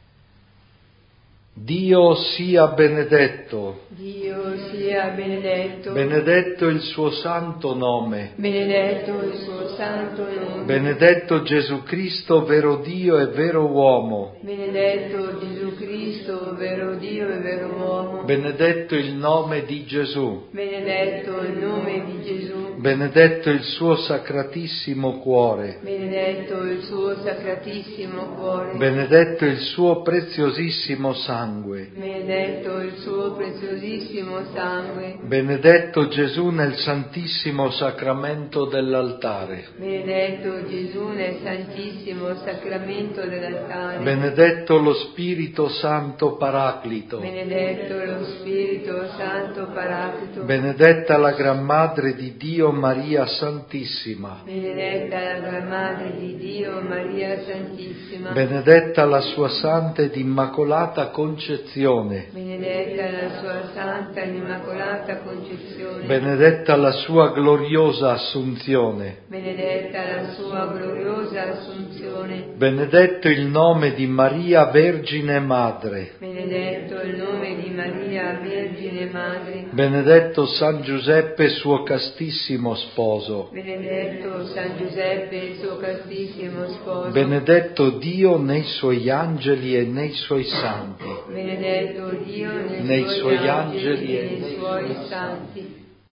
Dio sia benedetto. Dio sia benedetto. Benedetto il suo santo nome. Benedetto il suo santo nome. Benedetto Gesù Cristo, vero Dio e vero uomo. Benedetto Gesù Cristo, Cristo, vero Dio e vero uomo. Benedetto il nome di Gesù. Benedetto il nome di Gesù. Benedetto il suo sacratissimo cuore. Benedetto il suo sacratissimo cuore. Benedetto il suo preziosissimo sangue. Benedetto il suo preziosissimo sangue. Benedetto Gesù nel santissimo sacramento dell'altare. Benedetto Gesù nel santissimo sacramento dell'altare. Benedetto lo Spirito Santo Paraclito. Benedetto lo Spirito Santo Paraclito. Benedetta la Gran Madre di Dio Maria Santissima. Benedetta la Gran Madre di Dio Maria Santissima. Benedetta la sua santa ed immacolata concezione. Benedetta la sua santa ed immacolata concezione. Benedetta la sua gloriosa assunzione. Benedetta la sua gloriosa assunzione. Benedetto il nome di Maria Vergine Madre. Benedetto il nome di Maria Vergine Madre. Benedetto San Giuseppe suo castissimo sposo. Benedetto San Giuseppe suo castissimo sposo. Benedetto Dio nei suoi angeli e nei suoi santi. Benedetto Dio nei suoi angeli e nei suoi santi.